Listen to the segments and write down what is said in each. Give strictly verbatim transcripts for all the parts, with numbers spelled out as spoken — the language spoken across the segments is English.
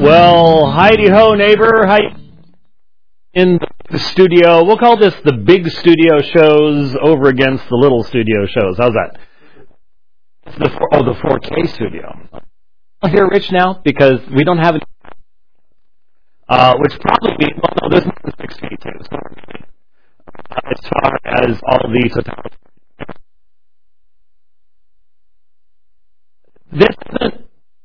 Well, Heidi Ho, neighbor. Hi. In the studio. We'll call this the big studio shows over against the little studio shows. How's that? The, oh, the four K studio. I'll hear Rich now because we don't have any. Uh, which probably means, well, no, this is six K too. So, uh, as far as all of these. This isn't.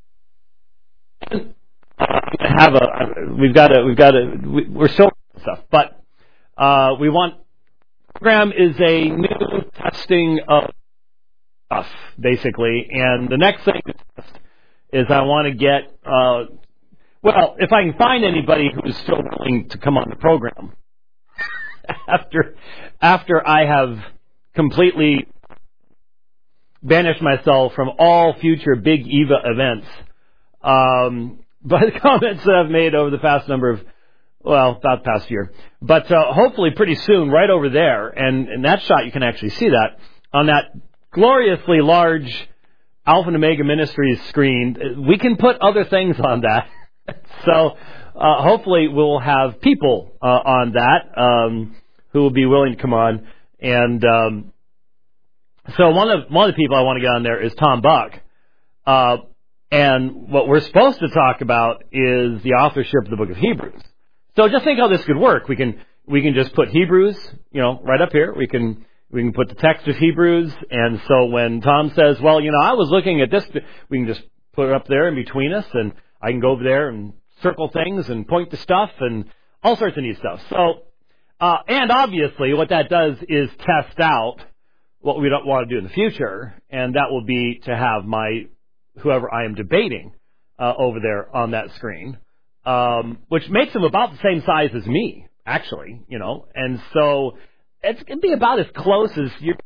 Uh, have a. We've got a. We've got a. We, we're still stuff, but uh, we want. Program is a new testing of stuff, basically, and the next thing is I want to get. Uh, well, if I can find anybody who's still willing to come on the program after after I have completely banished myself from all future big E V A events. Um, by the comments that I've made over the past number of, well, about the past year. But uh, hopefully pretty soon, right over there, and in that shot you can actually see that, on that gloriously large Alpha and Omega Ministries screen, we can put other things on that. so uh, hopefully we'll have people uh, on that um, who will be willing to come on. And um, so one of, one of the people I want to get on there is Tom Buck. Uh, And what we're supposed to talk about is the authorship of the book of Hebrews. So just think how this could work. We can we can just put Hebrews, you know, right up here. We can we can put the text of Hebrews, and so when Tom says, "Well, you know, I was looking at this," we can just put it up there in between us, and I can go over there and circle things and point to stuff and all sorts of neat stuff. So, uh, and obviously, what that does is test out what we don't want to do in the future, and that will be to have my whoever I am debating uh, over there on that screen, um, which makes them about the same size as me, actually, you know. And so it's going to be about as close as you're,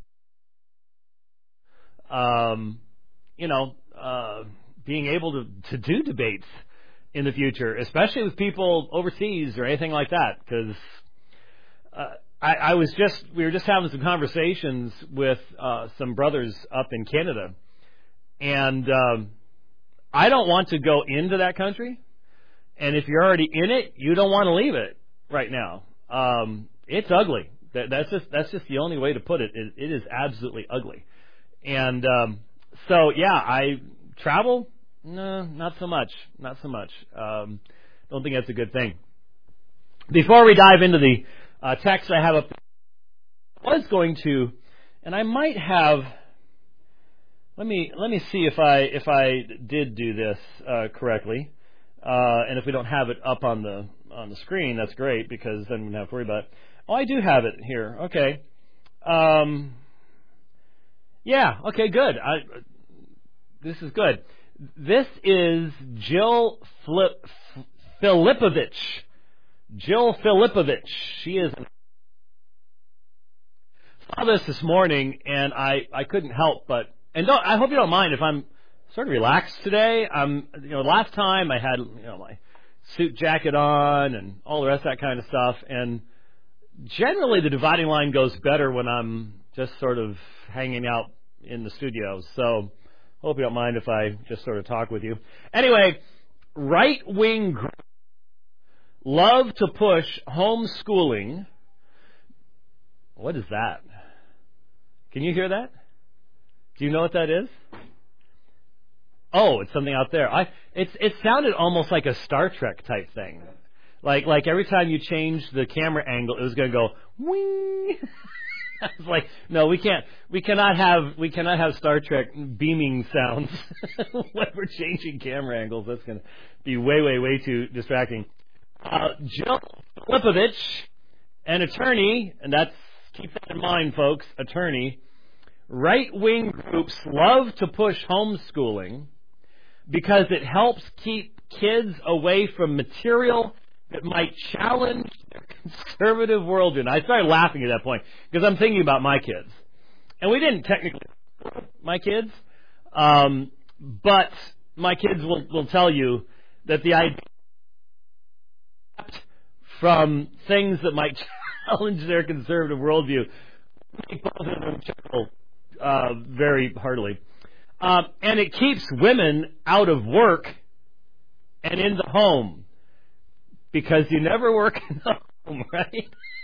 um, you know, uh, being able to, to do debates in the future, especially with people overseas or anything like that, because uh, I, I was just, we were just having some conversations with uh, some brothers up in Canada. And um, I don't want to go into that country. And if you're already in it, you don't want to leave it right now. Um, it's ugly. That, that's just that's just the only way to put it. It, it is absolutely ugly. And um, so, yeah, I travel. No, not so much. Not so much. Um, don't think that's a good thing. Before we dive into the uh, text I have up, I was going to, and I might have. Let me let me see if I if I did do this uh, correctly, uh, and if we don't have it up on the on the screen, that's great because then we don't have to worry about it. Oh, I do have it here. Okay, um, yeah. Okay, good. I, this is good. This is Jill Flip, Filipovich. Jill Filipovich. She is. I saw this this morning, and I I couldn't help but. And don't, I hope you don't mind if I'm sort of relaxed today. Um, you know, last time I had you know my suit jacket on and all the rest of that kind of stuff. And generally, the dividing line goes better when I'm just sort of hanging out in the studio. So, hope you don't mind if I just sort of talk with you. Anyway, right wing groups love to push homeschooling. What is that? Can you hear that? Do you know what that is? Oh, it's something out there. I it's it sounded almost like a Star Trek type thing. Like like every time you change the camera angle, it was going to go wing. I was like, no, we can't. We cannot have we cannot have Star Trek beaming sounds when we're changing camera angles. That's going to be way way way too distracting. Uh, Jill Filipovich, an attorney, and that's keep that in mind, folks. Attorney. Right-wing groups love to push homeschooling because it helps keep kids away from material that might challenge their conservative worldview. And I started laughing at that point because I'm thinking about my kids. And we didn't technically my kids, um, but my kids will, will tell you that the idea from things that might challenge their conservative worldview make both of them chuckle Uh, very heartily. Um, and it keeps women out of work and in the home, because you never work in the home, right?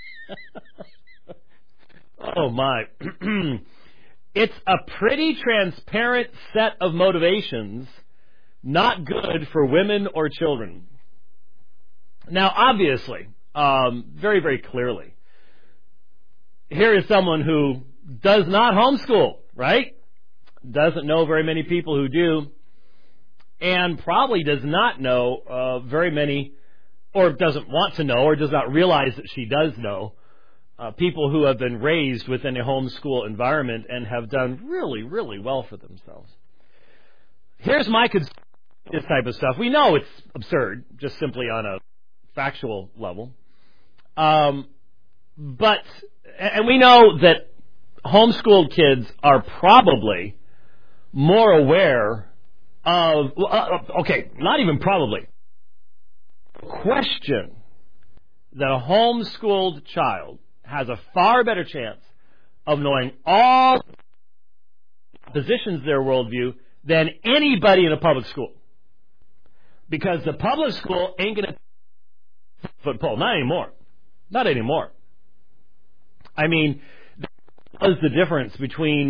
Oh, my. It's a pretty transparent set of motivations, not good for women or children. Now, obviously, um, very, very clearly, here is someone who does not homeschool, right? Doesn't know very many people who do, and probably does not know uh, very many, or doesn't want to know, or does not realize that she does know, uh, people who have been raised within a homeschool environment and have done really, really well for themselves. Here's my concern with this type of stuff. We know it's absurd, just simply on a factual level. Um, but, and we know that homeschooled kids are probably more aware of, uh, okay, not even probably, question that a homeschooled child has a far better chance of knowing all positions of their worldview than anybody in a public school. Because the public school ain't going to foot pole. Not anymore. Not anymore. I mean, that was the difference between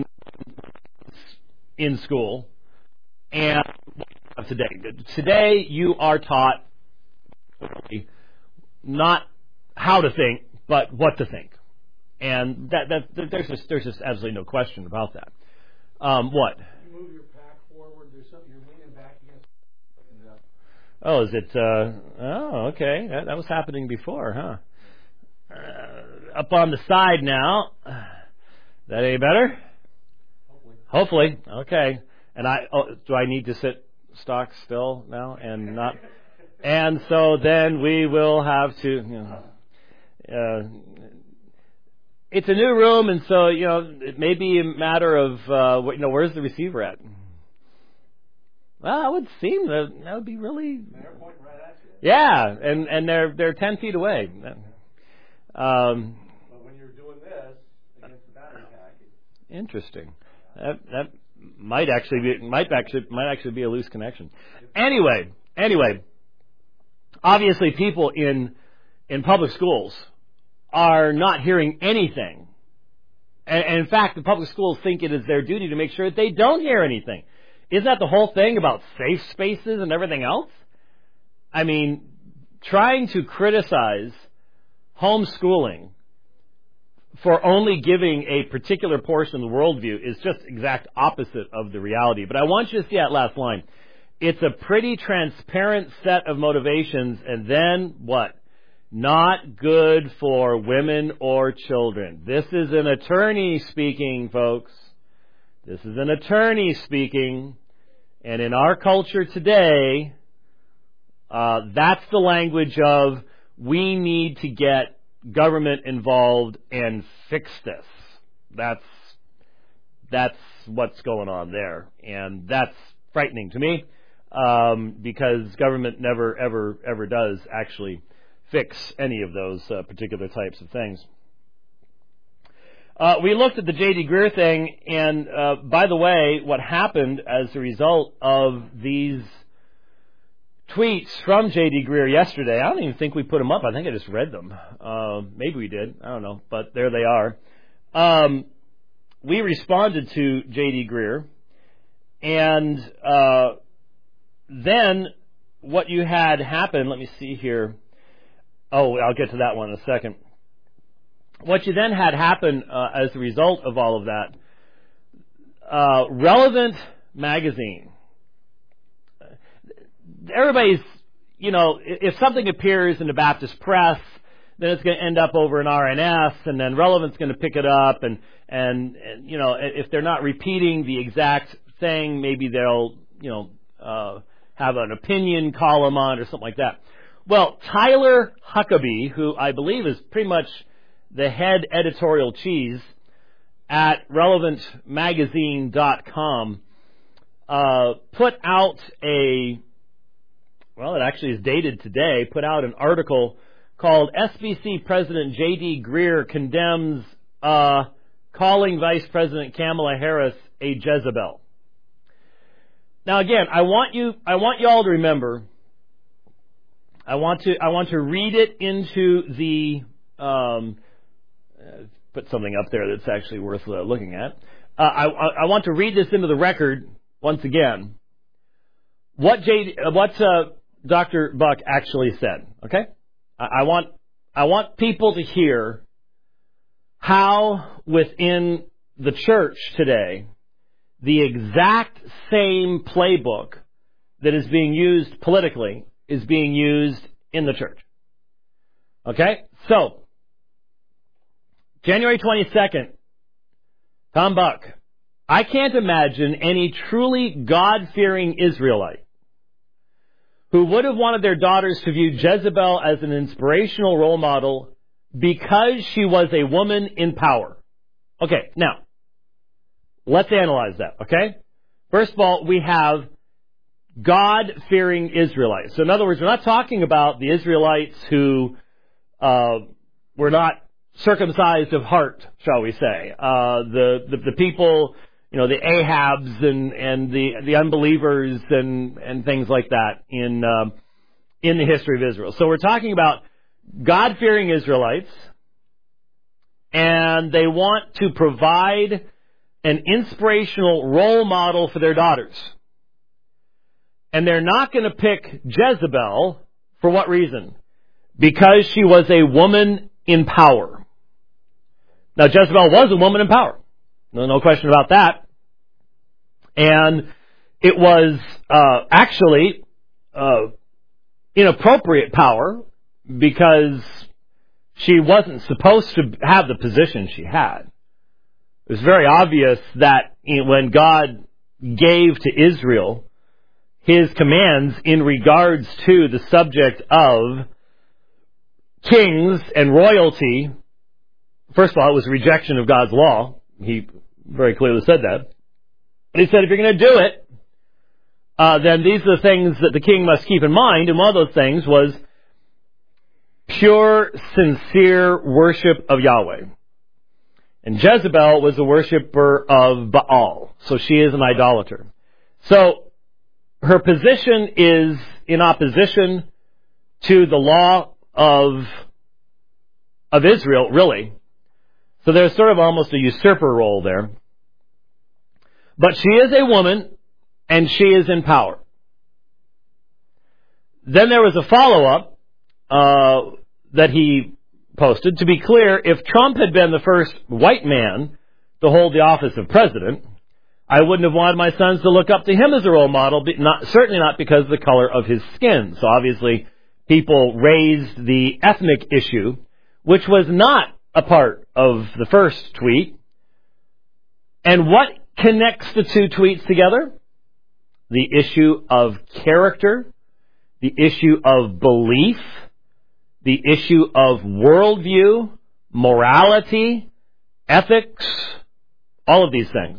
in school and today. Today, you are taught not how to think, but what to think. And that, that there's just there's just absolutely no question about that. Um, what? You move your pack forward. There's something you're leaning back against. Oh, is it? Uh, oh, okay. That, that was happening before, huh? Uh, up on the side now. That any better? Hopefully. Hopefully. Okay. And I oh, do I need to sit stock still now and not? And so then we will have to. You know, uh, it's a new room, and so you know it may be a matter of uh, you know where's the receiver at? Well, it would seem that that would be really. They're pointing right at you. Yeah, and and they're they're ten feet away. Um, but when you're doing this against the battery pack, it's interesting. That that might actually be might actually might actually be a loose connection. Anyway, anyway, obviously people in in public schools are not hearing anything, and, and in fact, the public schools think it is their duty to make sure that they don't hear anything. Isn't that the whole thing about safe spaces and everything else? I mean, trying to criticize homeschooling for only giving a particular portion of the worldview is just exact opposite of the reality. But I want you to see that last line. It's a pretty transparent set of motivations, and then what? Not good for women or children. This is an attorney speaking, folks. This is an attorney speaking. And in our culture today, uh, that's the language of we need to get government involved and fix this. That's that's what's going on there, and that's frightening to me um, because government never, ever, ever does actually fix any of those uh, particular types of things. Uh, we looked at the J D. Greear thing, and uh, by the way, what happened as a result of these tweets from J D. Greear yesterday, I don't even think we put them up. I think I just read them. Uh, maybe we did. I don't know. But there they are. Um, we responded to J D. Greear, and uh, then what you had happen, let me see here. Oh, I'll get to that one in a second. What you then had happen uh, as a result of all of that, uh, Relevant Magazine. Everybody's, you know, if something appears in the Baptist press, then it's going to end up over in R N S, and then Relevant's going to pick it up, and, and, and, you know, if they're not repeating the exact thing, maybe they'll, you know, uh, have an opinion column on it or something like that. Well, Tyler Huckabee, who I believe is pretty much the head editorial cheese at relevant magazine dot com, uh, put out a, well, it actually is dated today, put out an article called S B C President J D. Greear condemns uh, calling Vice President Kamala Harris a Jezebel. Now again, I want you, I want you all to remember I want to I want to read it into the um, uh, put something up there that's actually worth uh, looking at. Uh, I, I want to read this into the record once again. What J, uh, what uh, Doctor Buck actually said. Okay, I, I want I want people to hear how within the church today the exact same playbook that is being used politically is being used in the church. Okay, so January twenty-second. Tom Buck, I can't imagine any truly God-fearing Israelite who would have wanted their daughters to view Jezebel as an inspirational role model because she was a woman in power. Okay, now, let's analyze that, okay? First of all, we have God-fearing Israelites. So in other words, we're not talking about the Israelites who uh, were not circumcised of heart, shall we say. Uh, the, the the people, you know, the Ahabs and, and the the unbelievers and, and things like that in um, in the history of Israel. So we're talking about God-fearing Israelites, and they want to provide an inspirational role model for their daughters. And they're not going to pick Jezebel for what reason? Because she was a woman in power. Now, Jezebel was a woman in power. No, no question about that. And it was uh, actually uh, inappropriate power because she wasn't supposed to have the position she had. It was very obvious that when God gave to Israel His commands in regards to the subject of kings and royalty, first of all, it was a rejection of God's law. He very clearly said that. But He said, if you're going to do it, uh, then these are the things that the king must keep in mind. And one of those things was pure, sincere worship of Yahweh. And Jezebel was a worshiper of Baal. So she is an idolater. So her position is in opposition to the law of, of Israel, really. So there's sort of almost a usurper role there. But she is a woman, and she is in power. Then there was a follow-up uh, that he posted. To be clear, if Trump had been the first white man to hold the office of president, I wouldn't have wanted my sons to look up to him as a role model, but not, certainly not because of the color of his skin. So obviously, people raised the ethnic issue, which was not a part of the first tweet. And what connects the two tweets together? The issue of character, the issue of belief, the issue of worldview, morality, ethics, all of these things.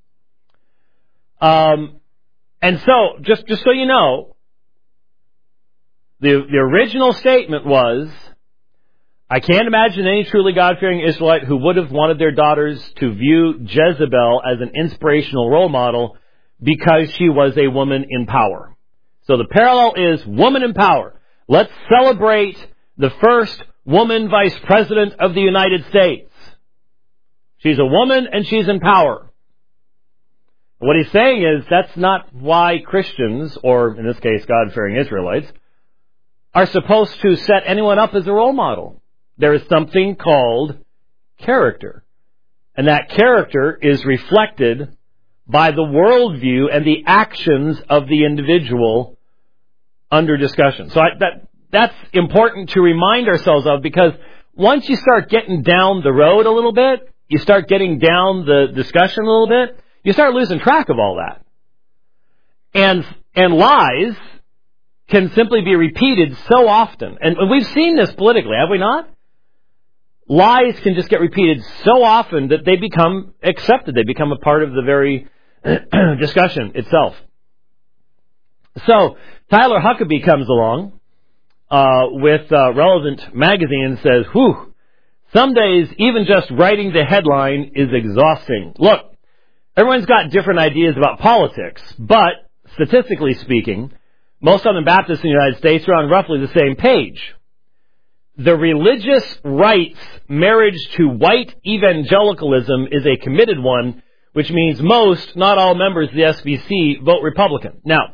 Um, and so, just, just so you know, the, the original statement was, I can't imagine any truly God-fearing Israelite who would have wanted their daughters to view Jezebel as an inspirational role model because she was a woman in power. So the parallel is woman in power. Let's celebrate the first woman vice president of the United States. She's a woman and she's in power. What he's saying is that's not why Christians, or in this case God-fearing Israelites, are supposed to set anyone up as a role model. There is something called character. And that character is reflected by the worldview and the actions of the individual under discussion. So I, that that's important to remind ourselves of, because once you start getting down the road a little bit, you start getting down the discussion a little bit, you start losing track of all that. And and lies can simply be repeated so often. And we've seen this politically, have we not? Lies can just get repeated so often that they become accepted. They become a part of the very discussion itself. So, Tyler Huckabee comes along uh, with uh, Relevant Magazine and says, whew, some days even just writing the headline is exhausting. Look, everyone's got different ideas about politics, but statistically speaking, most Southern Baptists in the United States are on roughly the same page. The religious right's marriage to white evangelicalism is a committed one, which means most, not all members of the S B C vote Republican. Now,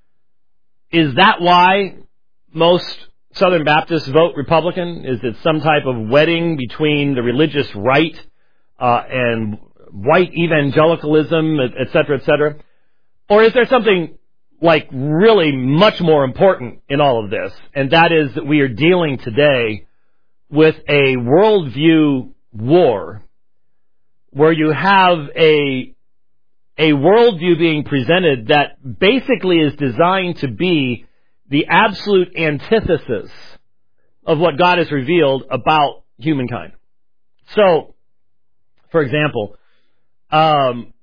is that why most Southern Baptists vote Republican? Is it some type of wedding between the religious right uh, and white evangelicalism, et cetera, et cetera? Or is there something like really much more important in all of this, and that is that we are dealing today with a worldview war where you have a a worldview being presented that basically is designed to be the absolute antithesis of what God has revealed about humankind. So, for example, um,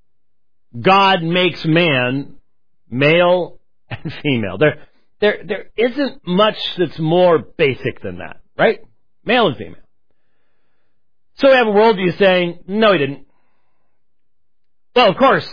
God makes man male and female. There, there, there isn't much that's more basic than that, right? Male and female. So we have a worldview saying, no, he didn't. Well, of course,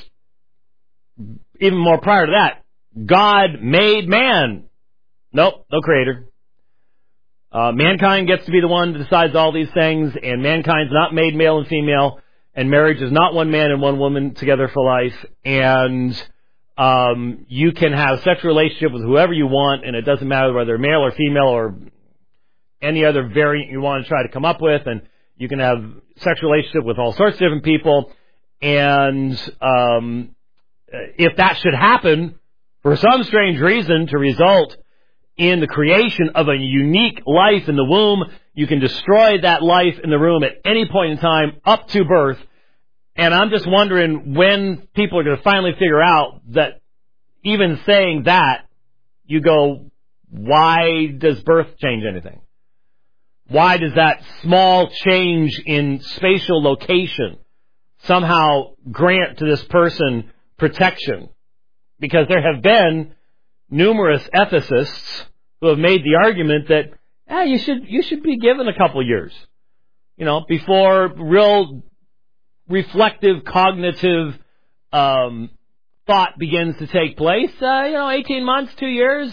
even more prior to that, God made man. Nope, no creator. Uh, mankind gets to be the one that decides all these things, and mankind's not made male and female, and marriage is not one man and one woman together for life, and um, you can have sexual relationship with whoever you want, and it doesn't matter whether they're male or female or any other variant you want to try to come up with, and you can have sexual relationship with all sorts of different people, and um, if that should happen, for some strange reason, to result in the creation of a unique life in the womb, you can destroy that life in the womb at any point in time up to birth. And I'm just wondering when people are going to finally figure out that even saying that, you go, why does birth change anything? Why does that small change in spatial location somehow grant to this person protection? Because there have been numerous ethicists who have made the argument that eh, you should you should be given a couple years, you know, before real reflective, cognitive um, thought begins to take place. Uh, you know, eighteen months, two years,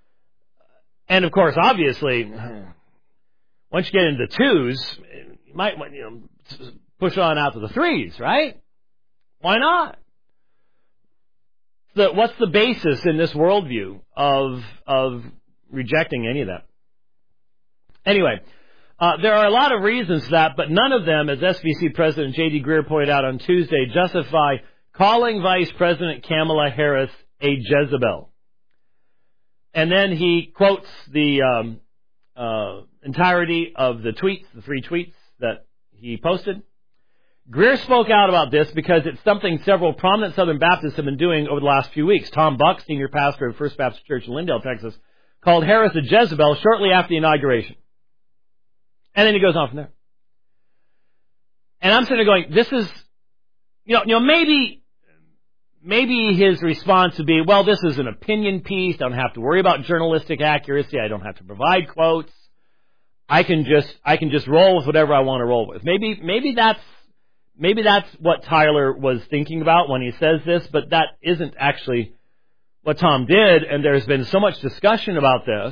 and of course, obviously, once you get into the twos, you might you know push on out to the threes, right? Why not? The, what's the basis in this worldview of of rejecting any of that? Anyway, uh, there are a lot of reasons for that, but none of them, as S B C President J D Greear pointed out on Tuesday, justify calling Vice President Kamala Harris a Jezebel. And then he quotes the um, uh, entirety of the tweets, the three tweets that he posted. Greear spoke out about this because it's something several prominent Southern Baptists have been doing over the last few weeks. Tom Buck, senior pastor of First Baptist Church in Lindale, Texas, called Harris a Jezebel shortly after the inauguration. And then he goes on from there. And I'm sitting there going, this is, you know, you know, maybe, maybe his response would be, well, this is an opinion piece. I don't have to worry about journalistic accuracy. I don't have to provide quotes. I can just, I can just roll with whatever I want to roll with. Maybe, maybe that's, Maybe that's what Tyler was thinking about when he says this, but that isn't actually what Tom did, and there's been so much discussion about this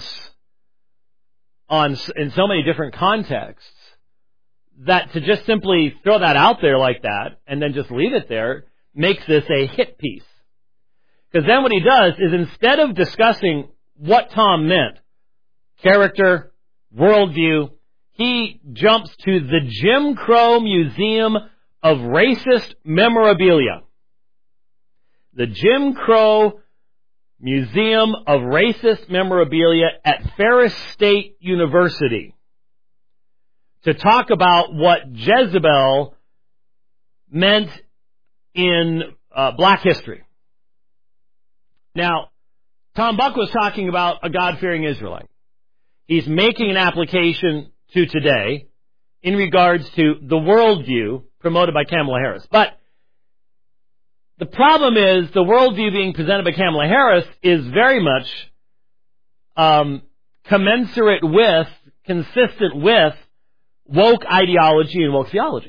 on in so many different contexts that to just simply throw that out there like that and then just leave it there makes this a hit piece. Because then what he does is instead of discussing what Tom meant, character, worldview, he jumps to the Jim Crow Museum of Racist Memorabilia. The Jim Crow Museum of Racist Memorabilia at Ferris State University to talk about what Jezebel meant in uh, black history. Now, Tom Buck was talking about a God-fearing Israelite. He's making an application to today in regards to the worldview promoted by Kamala Harris. But the problem is the worldview being presented by Kamala Harris is very much um, commensurate with, consistent with woke ideology and woke theology.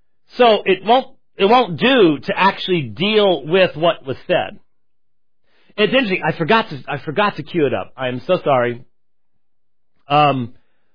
So it won't it won't do to actually deal with what was said. It's interesting. I forgot to I forgot to cue it up. I am so sorry. Um,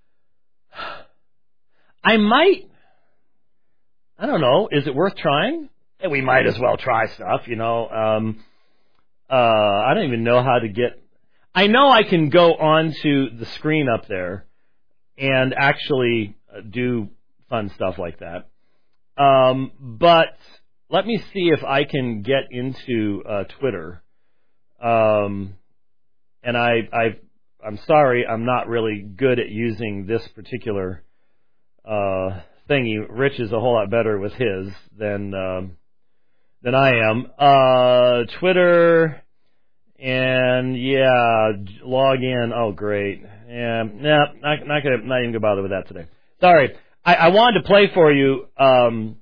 I might. I don't know. Is it worth trying? Yeah, we might as well try stuff. You know. Um, uh, I don't even know how to get. I know I can go onto the screen up there and actually do fun stuff like that. Um, but let me see if I can get into uh, Twitter. Um, and I, I, I'm sorry, I'm not really good at using this particular uh, thingy. Rich is a whole lot better with his than um, than I am. Uh, Twitter, and yeah, log in. Oh, great. Yeah, nah, not, not gonna, not even gonna bother with that today. Sorry. I, I wanted to play for you um,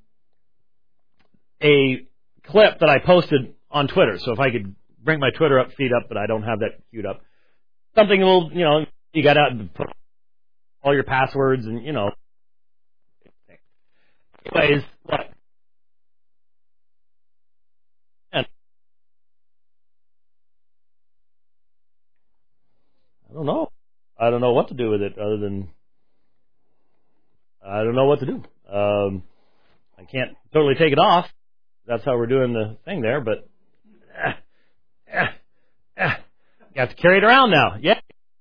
a clip that I posted on Twitter. So if I could bring my Twitter up, feed up, but I don't have that queued up. Something a little, you know, you got to put all your passwords and, you know. Anyways, what? And I don't know. I don't know what to do with it other than I don't know what to do. Um, I can't totally take it off. That's how we're doing the thing there, but uh, uh, uh, you have to carry it around now. Yeah.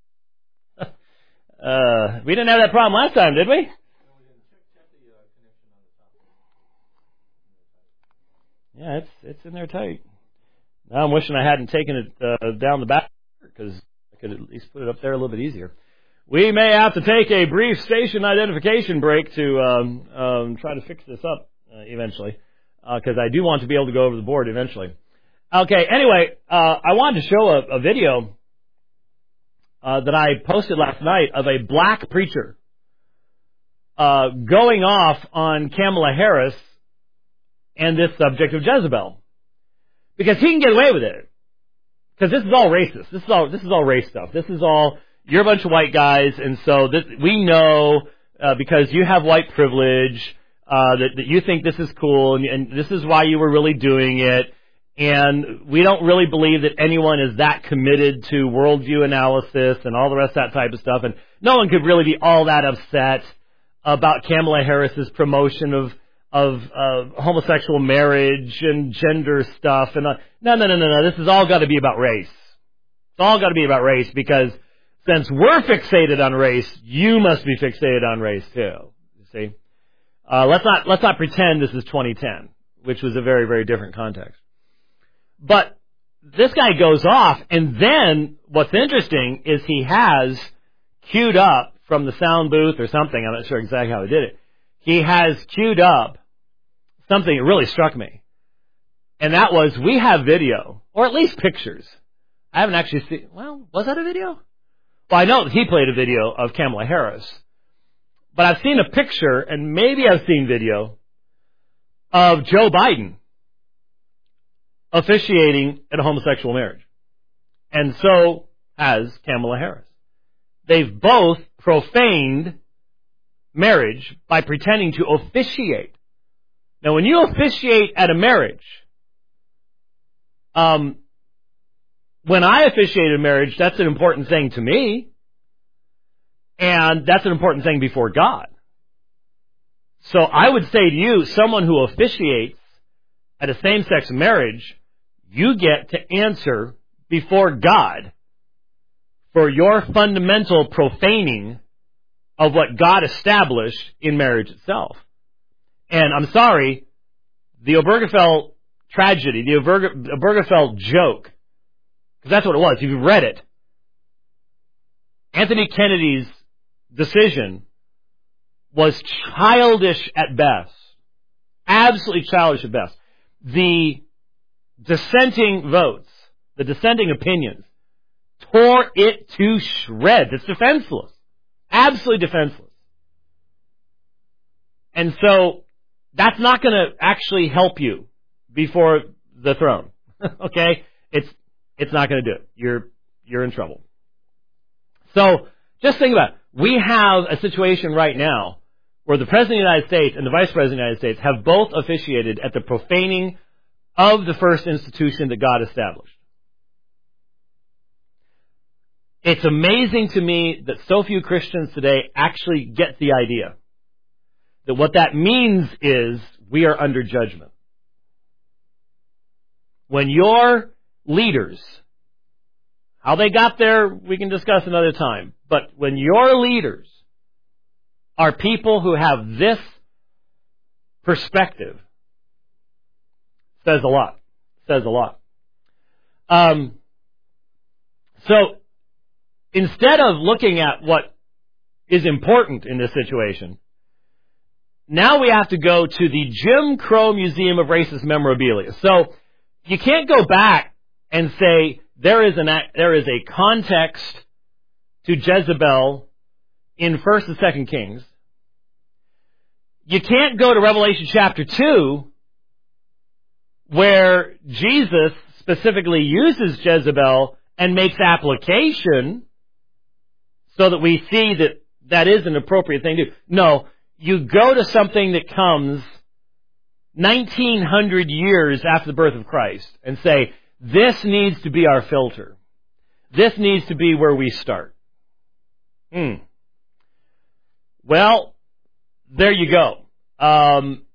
Uh, we didn't have that problem last time, did we? Yeah, it's it's in there tight. Now I'm wishing I hadn't taken it uh, down the back because I could at least put it up there a little bit easier. We may have to take a brief station identification break to um, um, try to fix this up uh, eventually, because uh, I do want to be able to go over the board eventually. Okay, anyway, uh, I wanted to show a, a video uh, that I posted last night of a black preacher uh, going off on Kamala Harris and this subject of Jezebel, because he can get away with it, because this is all racist. This is all this is all race stuff. This is all. You're a bunch of white guys, and so this, we know, uh, because you have white privilege, uh, that, that you think this is cool, and, and this is why you were really doing it, and we don't really believe that anyone is that committed to worldview analysis and all the rest of that type of stuff, and no one could really be all that upset about Kamala Harris's promotion of of uh, homosexual marriage and gender stuff, and uh, no, no, no, no, no, this has all got to be about race. It's all got to be about race, because since we're fixated on race, you must be fixated on race too. You see, uh, let's not let's not pretend this is twenty ten, which was a very very different context. But this guy goes off, and then what's interesting is he has queued up from the sound booth or something. I'm not sure exactly how he did it. He has queued up something that really struck me, and that was, we have video, or at least pictures. I haven't actually seen. Well, was that a video? Well, I know that he played a video of Kamala Harris, but I've seen a picture, and maybe I've seen video, of Joe Biden officiating at a homosexual marriage. And so has Kamala Harris. They've both profaned marriage by pretending to officiate. Now, when you officiate at a marriage, um, when I officiate a marriage, that's an important thing to me, and that's an important thing before God. So I would say to you, someone who officiates at a same-sex marriage, you get to answer before God for your fundamental profaning of what God established in marriage itself. And I'm sorry, the Obergefell tragedy, the Oberge- Obergefell joke, because that's what it was. If you've read it, Anthony Kennedy's decision was childish at best. Absolutely childish at best. The dissenting votes, the dissenting opinions, tore it to shreds. It's defenseless. Absolutely defenseless. And so that's not going to actually help you before the throne. Okay? It's it's not going to do it. You're you're in trouble. So just think about it. We have a situation right now where the President of the United States and the Vice President of the United States have both officiated at the profaning of the first institution that God established. It's amazing to me that so few Christians today actually get the idea that what that means is we are under judgment. When your leaders, how they got there, we can discuss another time, but when your leaders are people who have this perspective, says a lot. Says a lot. Um, so, instead of looking at what is important in this situation, now we have to go to the Jim Crow Museum of Racist Memorabilia. So, you can't go back and say there is an there is a context to Jezebel in First and Second Kings. You can't go to Revelation chapter two, where Jesus specifically uses Jezebel and makes application so that we see that that is an appropriate thing to do. No, you go to something that comes nineteen hundred years after the birth of Christ and say, this needs to be our filter. This needs to be where we start. Hmm. Well, there you go. Um,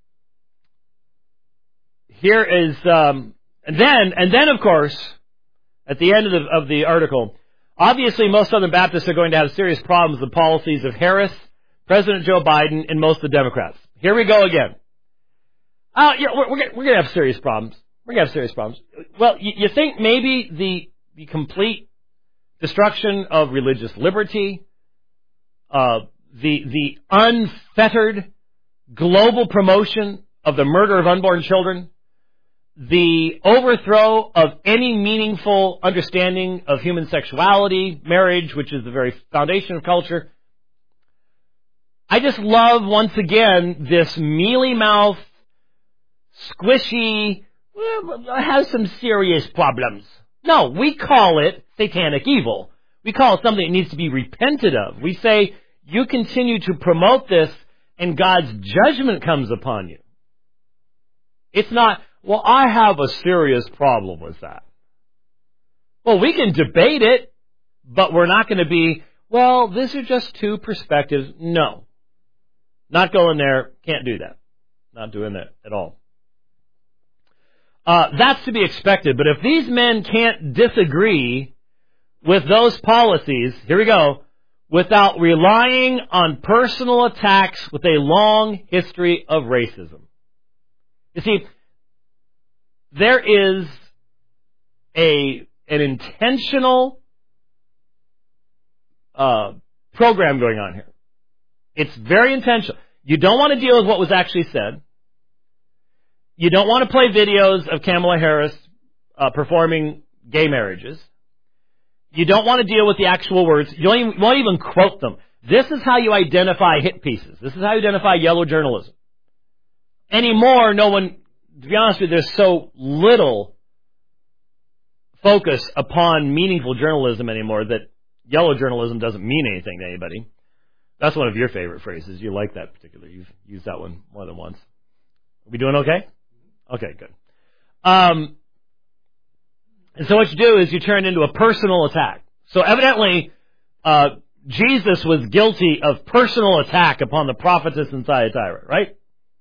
here is, um, and then, and then of course, at the end of the, of the article, obviously most Southern Baptists are going to have serious problems with the policies of Harris, President Joe Biden, and most of the Democrats. Here we go again. Uh, yeah, we're, we're, we're going to have serious problems. We're going to have serious problems. Well, you, you think maybe the, the complete destruction of religious liberty, uh, the, the unfettered global promotion of the murder of unborn children, the overthrow of any meaningful understanding of human sexuality, marriage, which is the very foundation of culture. I just love, once again, this mealy-mouthed, squishy, well, has some serious problems. No, we call it satanic evil. We call it something that needs to be repented of. We say, you continue to promote this, and God's judgment comes upon you. It's not, well, I have a serious problem with that. Well, we can debate it, but we're not going to be, well, these are just two perspectives. No. Not going there. Can't do that. Not doing that at all. Uh, that's to be expected. But if these men can't disagree with those policies, here we go, without relying on personal attacks with a long history of racism. You see, there is a an intentional uh, program going on here. It's very intentional. You don't want to deal with what was actually said. You don't want to play videos of Kamala Harris uh, performing gay marriages. You don't want to deal with the actual words. You don't even, won't even quote them. This is how you identify hit pieces. This is how you identify yellow journalism. Anymore, no one, to be honest with you, there's so little focus upon meaningful journalism anymore that yellow journalism doesn't mean anything to anybody. That's one of your favorite phrases. You like that particular. You've used that one more than once. Are we doing okay? Okay, good. Um, and so what you do is you turn into a personal attack. So evidently, uh, Jesus was guilty of personal attack upon the prophetess in Thyatira, right?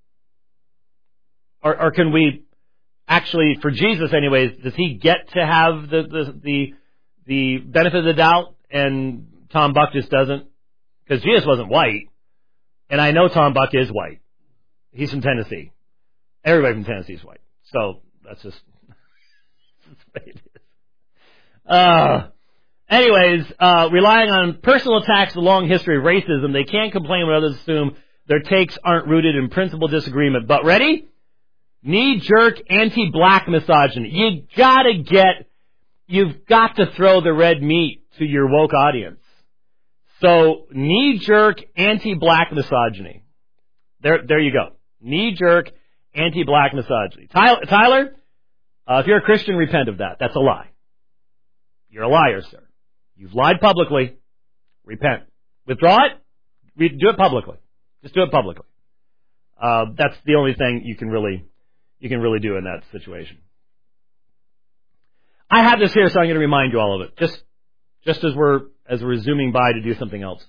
Or, or can we actually, for Jesus anyways, does he get to have the, the, the, the benefit of the doubt and Tom Buck just doesn't? Because Jesus wasn't white, and I know Tom Buck is white. He's from Tennessee. Everybody from Tennessee is white. So that's just that's the way it is. Uh, anyways, uh, relying on personal attacks, the long history of racism, they can't complain when others assume their takes aren't rooted in principled disagreement. But ready? Knee-jerk anti-black misogyny. You gotta get, you've got to throw the red meat to your woke audience. So, knee-jerk anti-black misogyny. There, there you go. Knee-jerk anti-black misogyny. Tyler, Tyler uh, if you're a Christian, repent of that. That's a lie. You're a liar, sir. You've lied publicly. Repent. Withdraw it. Re- do it publicly. Just do it publicly. Uh, that's the only thing you can really, you can really do in that situation. I have this here, so I'm going to remind you all of it. Just, just as we're as we're zooming by to do something else.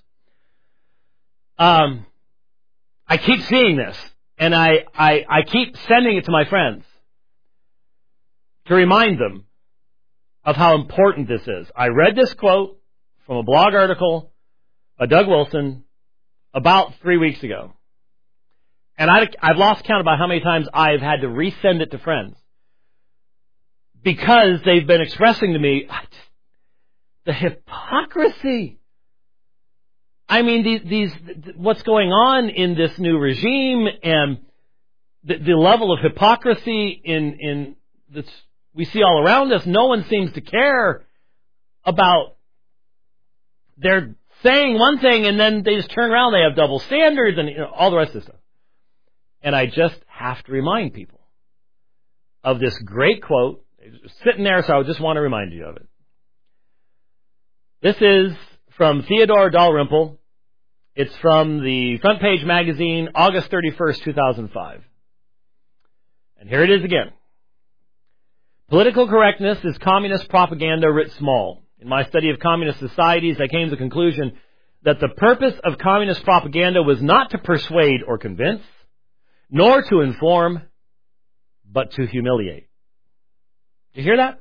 Um, I keep seeing this, and I, I, I keep sending it to my friends to remind them of how important this is. I read this quote from a blog article by Doug Wilson about three weeks ago. And I, I've lost count about how many times I've had to resend it to friends because they've been expressing to me the hypocrisy. I mean, these, these, what's going on in this new regime and the, the level of hypocrisy in, in this we see all around us. No one seems to care about, they're saying one thing and then they just turn around, they have double standards and you know, all the rest of this stuff. And I just have to remind people of this great quote. It's sitting there, so I just want to remind you of it. This is from Theodore Dalrymple. It's from the Front Page Magazine, August thirty-first, two thousand five. And here it is again. Political correctness is communist propaganda writ small. In my study of communist societies, I came to the conclusion that the purpose of communist propaganda was not to persuade or convince, nor to inform, but to humiliate. Did you hear that?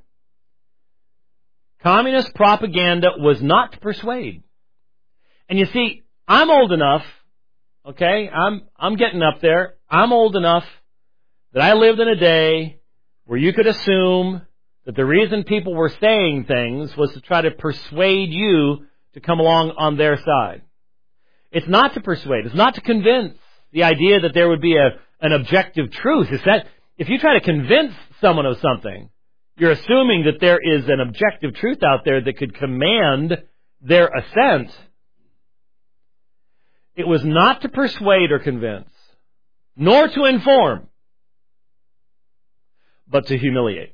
Communist propaganda was not to persuade. And you see, I'm old enough, okay, I'm I'm getting up there, I'm old enough that I lived in a day where you could assume that the reason people were saying things was to try to persuade you to come along on their side. It's not to persuade, it's not to convince. The idea that there would be a an objective truth is that if you try to convince someone of something, you're assuming that there is an objective truth out there that could command their assent. It was not to persuade or convince, nor to inform, but to humiliate.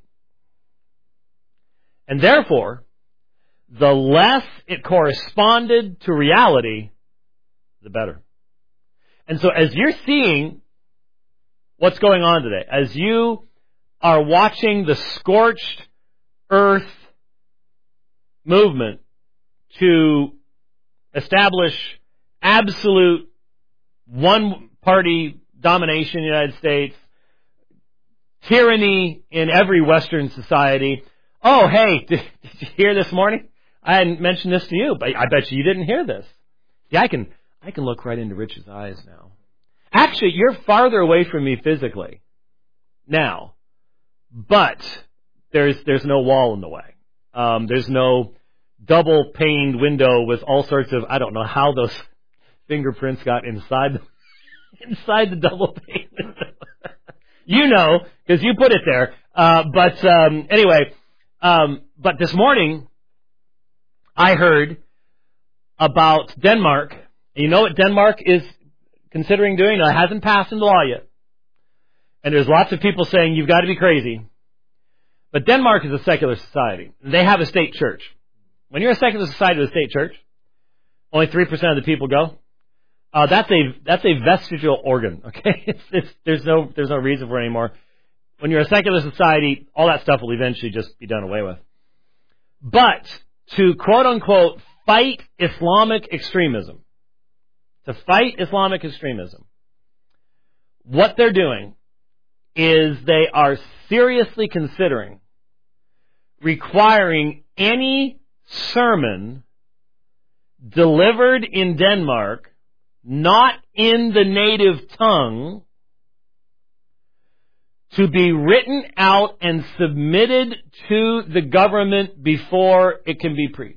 And therefore, the less it corresponded to reality, the better. And so as you're seeing what's going on today, as you are watching the scorched earth movement to establish absolute one-party domination in the United States, tyranny in every Western society. Oh, hey, did, did you hear this morning? I hadn't mentioned this to you, but I bet you you didn't hear this. See, I can I can look right into Rich's eyes now. Actually, you're farther away from me physically now, but there's there's no wall in the way. Um, there's no double-paned window with all sorts of, I don't know how those fingerprints got inside the, inside the double-pane window. You know, because you put it there. Uh, but um, anyway, um, but this morning I heard about Denmark. You know what Denmark is considering doing? Now, it hasn't passed into law yet. And there's lots of people saying you've got to be crazy. But Denmark is a secular society. They have a state church. When you're a secular society with a state church, only three percent of the people go. Uh, that's a that's a vestigial organ. Okay, it's, it's, there's no there's no reason for it anymore. When you're a secular society, all that stuff will eventually just be done away with. But to quote unquote fight Islamic extremism, to fight Islamic extremism, what they're doing is they are seriously considering requiring any sermon delivered in Denmark, not in the native tongue, to be written out and submitted to the government before it can be preached.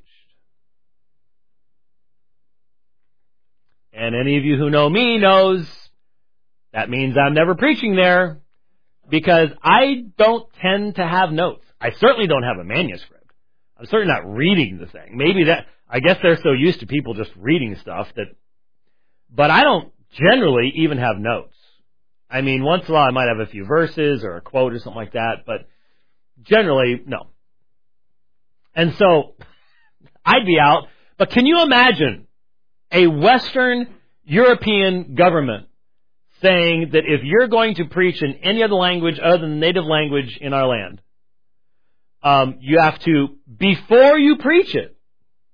And any of you who know me knows that means I'm never preaching there, because I don't tend to have notes. I certainly don't have a manuscript. I'm certainly not reading the thing. Maybe that, I guess they're so used to people just reading stuff that, but I don't generally even have notes. I mean, once in a while I might have a few verses or a quote or something like that, but generally, no. And so, I'd be out, but can you imagine a Western European government saying that if you're going to preach in any other language other than the native language in our land, um, you have to, before you preach it,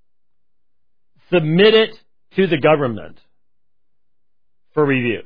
submit it to the government for review.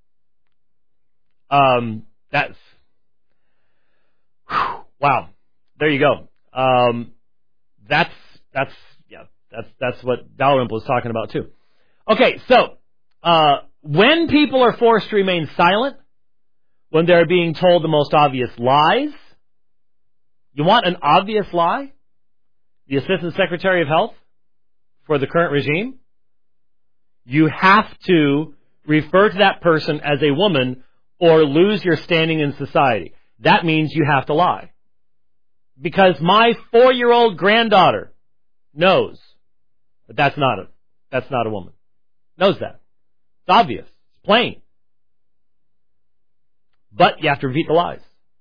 Um, that's, whew, wow. There you go. Um, that's, that's, yeah, that's, that's what Dalrymple is talking about too. Okay, so, uh, when people are forced to remain silent, when they're being told the most obvious lies, you want an obvious lie? The Assistant Secretary of Health for the current regime? You have to refer to that person as a woman or lose your standing in society. That means you have to lie. Because my four-year-old granddaughter knows that that's not a, that's not a woman. Knows that. It's obvious. It's plain. But you have to repeat the lies.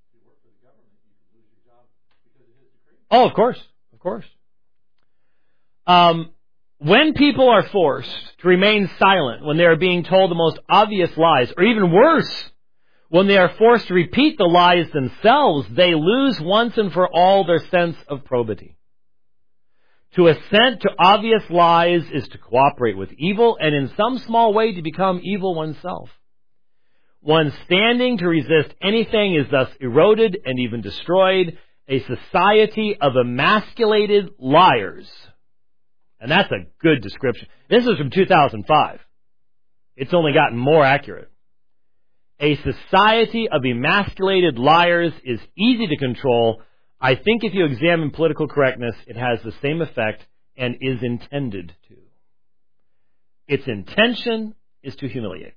Oh, of course. Of course. Um, when people are forced to remain silent when they are being told the most obvious lies, or even worse, when they are forced to repeat the lies themselves, they lose once and for all their sense of probity. To assent to obvious lies is to cooperate with evil, and in some small way to become evil oneself. One's standing to resist anything is thus eroded and even destroyed. A society of emasculated liars. And that's a good description. This is from two thousand five. It's only gotten more accurate. A society of emasculated liars is easy to control. I think if you examine political correctness, it has the same effect and is intended to. Its intention is to humiliate.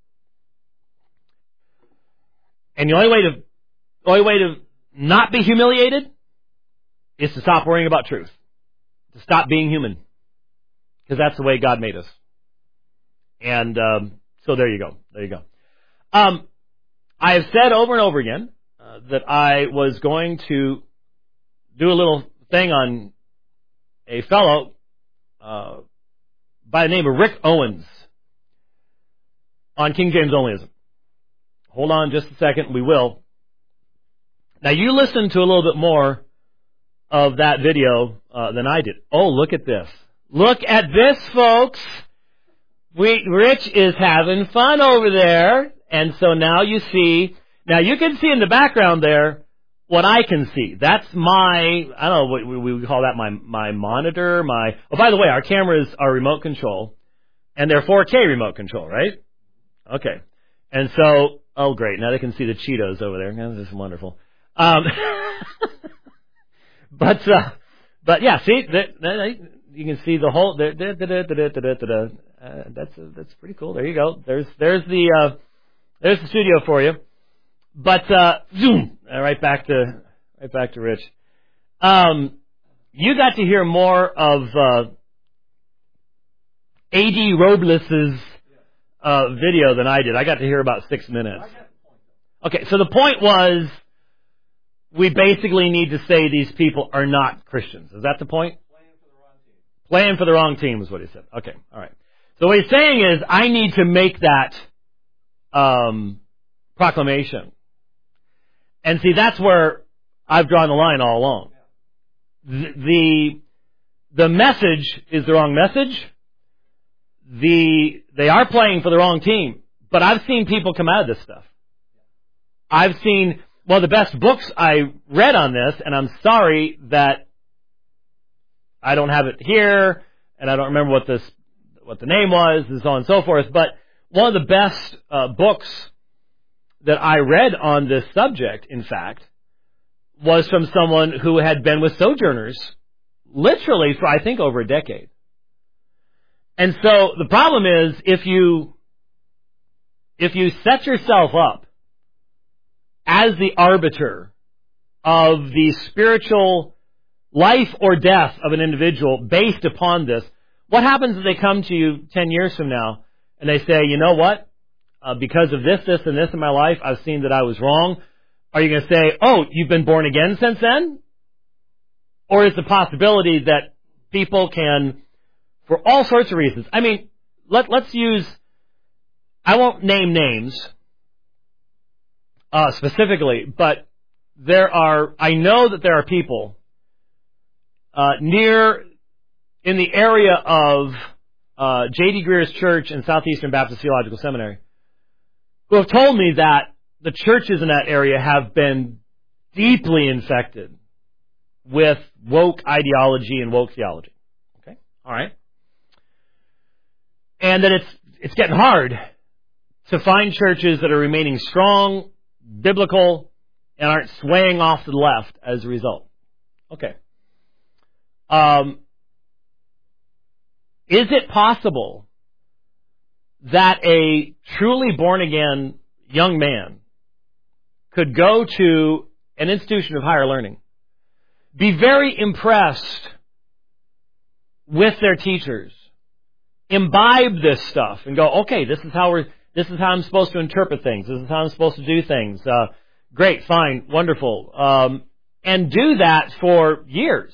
And the only way to, the only way to not be humiliated is to stop worrying about truth. To stop being human. Because that's the way God made us. And um, so there you go. There you go. Um, I have said over and over again uh, that I was going to do a little thing on a fellow uh, by the name of Rick Owens on King James Onlyism. Hold on just a second. We will. Now, you listen to a little bit more of that video uh, than I did. Oh, look at this. Look at this, folks. We, Rich is having fun over there. And so now you see, now you can see in the background there what I can see. That's my, I don't know what we, we call that, my, my monitor, my, oh, by the way, our cameras are remote control. And they're four K remote control, right? Okay. And so, oh, great. Now they can see the Cheetos over there. This is wonderful. Um, but, uh, but yeah, see, the, the, you can see the whole, the, the, the, the, the, the, the, uh, that's, uh, that's pretty cool. There you go. There's, there's the, uh, there's the studio for you. But, uh, zoom, uh, right back to, right back to Rich. Um, you got to hear more of, uh, A D Robles's, uh, video than I did. I got to hear about six minutes. Okay, so the point was, we basically need to say these people are not Christians. Is that the point? Playing for the wrong team. Playing for the wrong team is what he said. Okay, all right. So what he's saying is, I need to make that um, proclamation. And see, that's where I've drawn the line all along. The, the the message is the wrong message. The they are playing for the wrong team. But I've seen people come out of this stuff. I've seen. Well, the best books I read on this, and I'm sorry that I don't have it here, and I don't remember what this, what the name was, and so on and so forth, but one of the best uh, books that I read on this subject, in fact, was from someone who had been with Sojourners, literally for, I think, over a decade. And so the problem is, if you, if you set yourself up as the arbiter of the spiritual life or death of an individual based upon this, what happens if they come to you ten years from now and they say, you know what, uh, because of this, this, and this in my life, I've seen that I was wrong. Are you going to say, oh, you've been born again since then? Or is the possibility that people can, for all sorts of reasons, I mean, let, let's use, I won't name names, Uh, specifically, but there are, I know that there are people uh, near, in the area of uh, J D Greer's church and Southeastern Baptist Theological Seminary, who have told me that the churches in that area have been deeply infected with woke ideology and woke theology. Okay, all right, and that it's it's getting hard to find churches that are remaining strong, biblical, and aren't swaying off to the left as a result. Okay. Um, is it possible that a truly born-again young man could go to an institution of higher learning, be very impressed with their teachers, imbibe this stuff, and go, okay, this is how we're, this is how I'm supposed to interpret things. This is how I'm supposed to do things. Uh, great, fine, wonderful, um, and do that for years,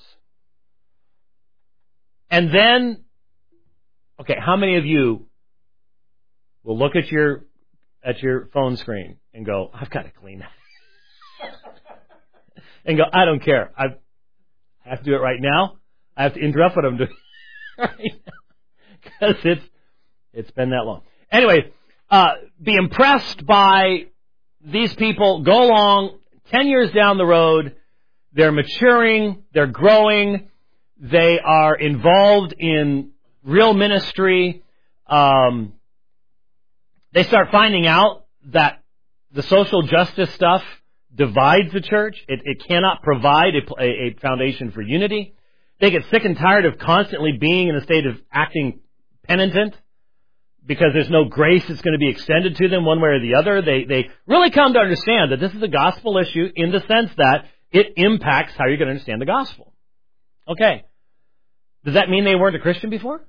and then, okay, how many of you will look at your at your phone screen and go, I've got to clean that, and go, I don't care, I have to do it right now. I have to interrupt what I'm doing right now because it's it's been that long. Anyway, uh, be impressed by these people. Go along. Ten years down the road, they're maturing. They're growing. They are involved in real ministry. Um, they start finding out that the social justice stuff divides the church. It, it cannot provide a, a foundation for unity. They get sick and tired of constantly being in a state of acting penitent because there's no grace that's going to be extended to them one way or the other. They, they really come to understand that this is a gospel issue in the sense that it impacts how you're going to understand the gospel. Okay. Does that mean they weren't a Christian before?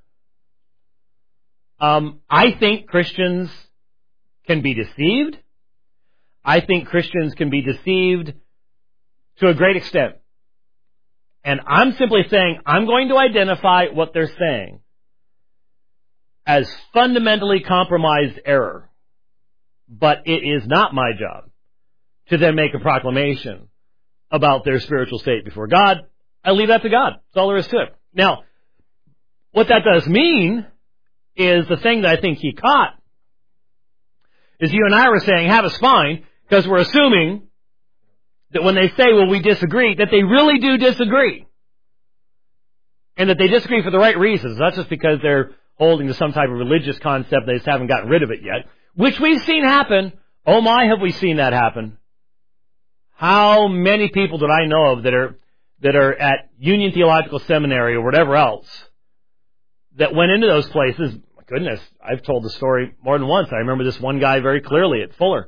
Um, I think Christians can be deceived. I think Christians can be deceived to a great extent. And I'm simply saying I'm going to identify what they're saying as fundamentally compromised error. But it is not my job to then make a proclamation about their spiritual state before God. I leave that to God. That's all there is to it. Now, what that does mean is the thing that I think he caught is you and I were saying have a spine because we're assuming that when they say, well, we disagree, that they really do disagree. And that they disagree for the right reasons, not just because they're holding to some type of religious concept, they just haven't gotten rid of it yet, which we've seen happen. Oh my, have we seen that happen. How many people did I know of that are that are at Union Theological Seminary or whatever else that went into those places? My goodness, I've told the story more than once. I remember this one guy very clearly at Fuller.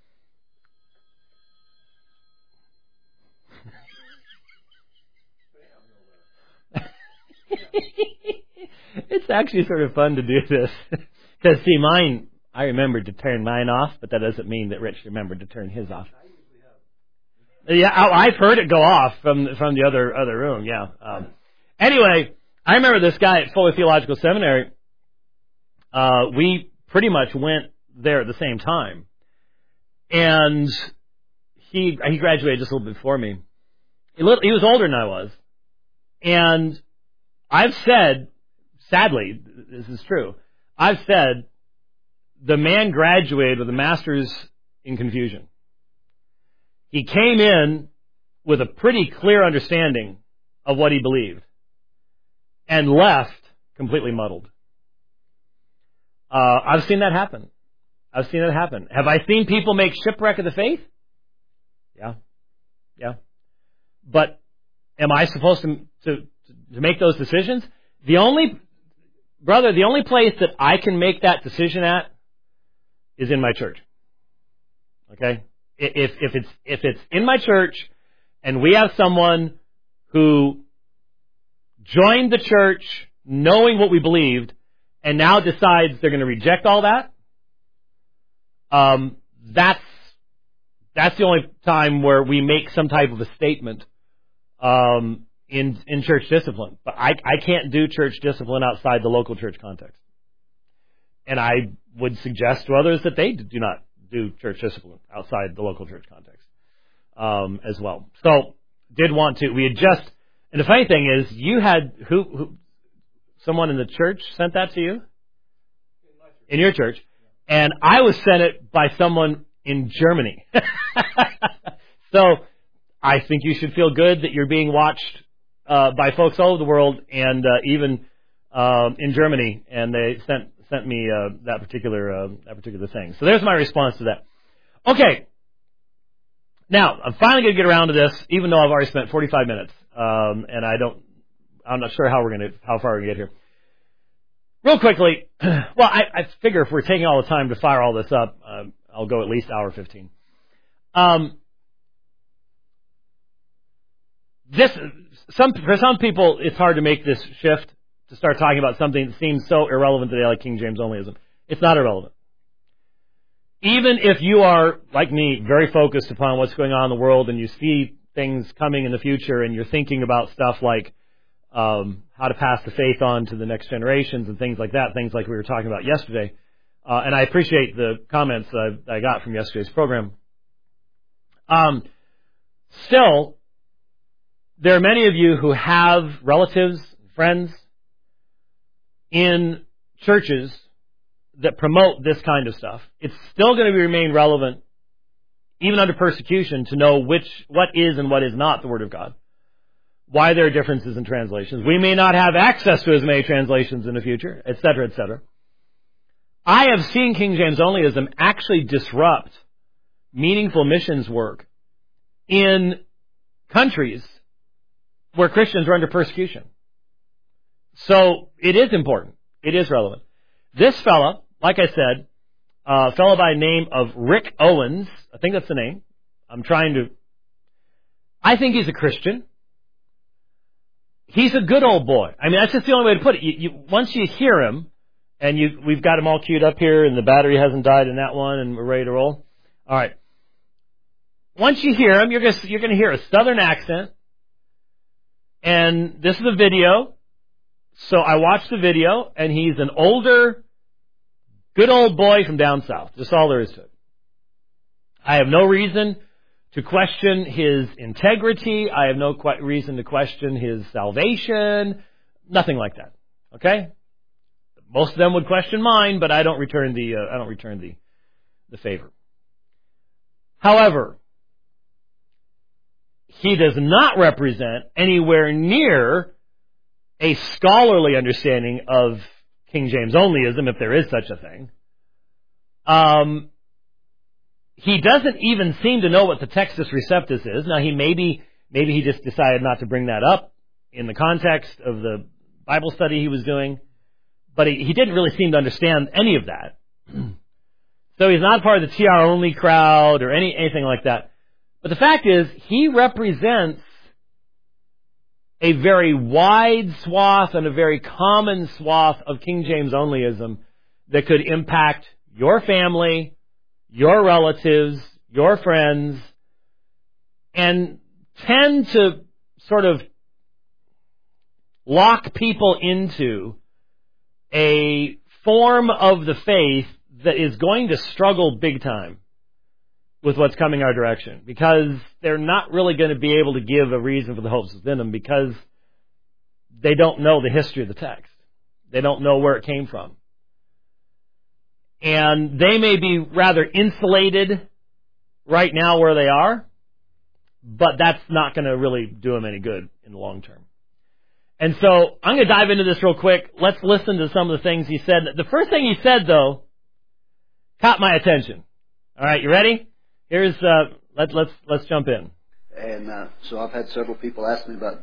It's actually sort of fun to do this. Because, see, mine, I remembered to turn mine off, but that doesn't mean that Rich remembered to turn his off. Yeah, I've heard it go off from from the other other room, yeah. Um, anyway, I remember this guy at Fuller Theological Seminary. Uh, we pretty much went there at the same time. And he he graduated just a little bit before me. He, he was older than I was. And I've said, sadly, this is true, I've said the man graduated with a master's in confusion. He came in with a pretty clear understanding of what he believed and left completely muddled. Uh, I've seen that happen. I've seen it happen. Have I seen people make shipwreck of the faith? Yeah. Yeah. But am I supposed to, to, to make those decisions? The only, brother, the only place that I can make that decision at is in my church. Okay? If, if it's, if it's in my church and we have someone who joined the church knowing what we believed and now decides they're going to reject all that, um, that's, that's the only time where we make some type of a statement, um, in, in church discipline. But I, I can't do church discipline outside the local church context. And I would suggest to others that they do not do church discipline outside the local church context, um, as well. So, did want to, we had just, and the funny thing is, you had, who, who someone in the church sent that to you? In your church. And I was sent it by someone in Germany. So I think you should feel good that you're being watched uh, by folks all over the world, and uh, even um, in Germany. And they sent sent me uh, that particular uh, that particular thing. So there's my response to that. Okay. Now I'm finally going to get around to this, even though I've already spent forty-five minutes, um, and I don't. I'm not sure how we're going to how far we're going to get here. Real quickly, well, I, I figure if we're taking all the time to fire all this up, uh, I'll go at least hour fifteen. Um, this some for some people, it's hard to make this shift to start talking about something that seems so irrelevant today, like King James onlyism. It's not irrelevant. Even if you are, like me, very focused upon what's going on in the world, and you see things coming in the future, and you're thinking about stuff like Um, how to pass the faith on to the next generations and things like that, things like we were talking about yesterday. Uh, and I appreciate the comments uh, I got from yesterday's program. Um, still, there are many of you who have relatives, friends in churches that promote this kind of stuff. It's still going to remain relevant, even under persecution, to know which what is and what is not the Word of God. Why there are differences in translations. We may not have access to as many translations in the future, et cetera, et cetera. I have seen King James onlyism actually disrupt meaningful missions work in countries where Christians are under persecution. So it is important. It is relevant. This fella, like I said, a fellow by the name of Rick Owens, I think that's the name. I'm trying to... I think he's a Christian. He's a good old boy. I mean, that's just the only way to put it. You, you, once you hear him, and you, we've got him all queued up here, and the battery hasn't died in that one, and we're ready to roll. All right. Once you hear him, you're going you're going to hear a southern accent, and this is a video. So I watched the video, and he's an older, good old boy from down south. That's all there is to it. I have no reason to question his integrity. I have no que- reason to question his salvation. Nothing like that. Okay? Most of them would question mine, but I don't return the uh, I don't return the the favor. However, he does not represent anywhere near a scholarly understanding of King James onlyism, if there is such a thing. Um. He doesn't even seem to know what the Textus Receptus is. Now, he maybe maybe he just decided not to bring that up in the context of the Bible study he was doing, but he, he didn't really seem to understand any of that. So he's not part of the T R only crowd or any anything like that. But the fact is, he represents a very wide swath and a very common swath of King James onlyism that could impact your family, your relatives, your friends, and tend to sort of lock people into a form of the faith that is going to struggle big time with what's coming our direction, because they're not really going to be able to give a reason for the hopes within them, because they don't know the history of the text. They don't know where it came from. And they may be rather insulated right now where they are, but that's not going to really do them any good in the long term. And so I'm going to dive into this real quick. Let's listen to some of the things he said. The first thing he said, though, caught my attention. All right, you ready? Here's uh, let's let's let's jump in. And uh, so I've had several people ask me about.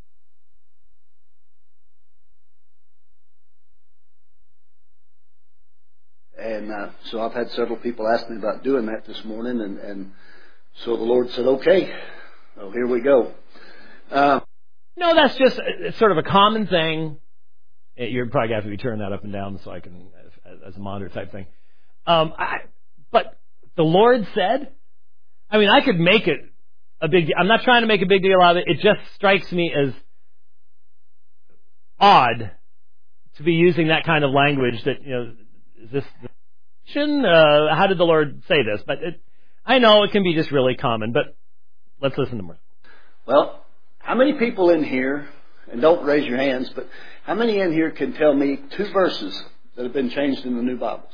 And uh, so I've had several people ask me about doing that this morning, and, and so the Lord said, okay, so here we go. Uh, no, that's just it's sort of a common thing. You're probably going to have to be turning that up and down so I can, as, as a monitor type thing. Um, I, but the Lord said, I mean, I could make it a big deal. I'm not trying to make a big deal out of it. It just strikes me as odd to be using that kind of language that, you know, is this the uh, how did the Lord say this? But it, I know it can be just really common, but let's listen to more. Well, how many people in here, and don't raise your hands, but How many in here can tell me two verses that have been changed in the new Bibles?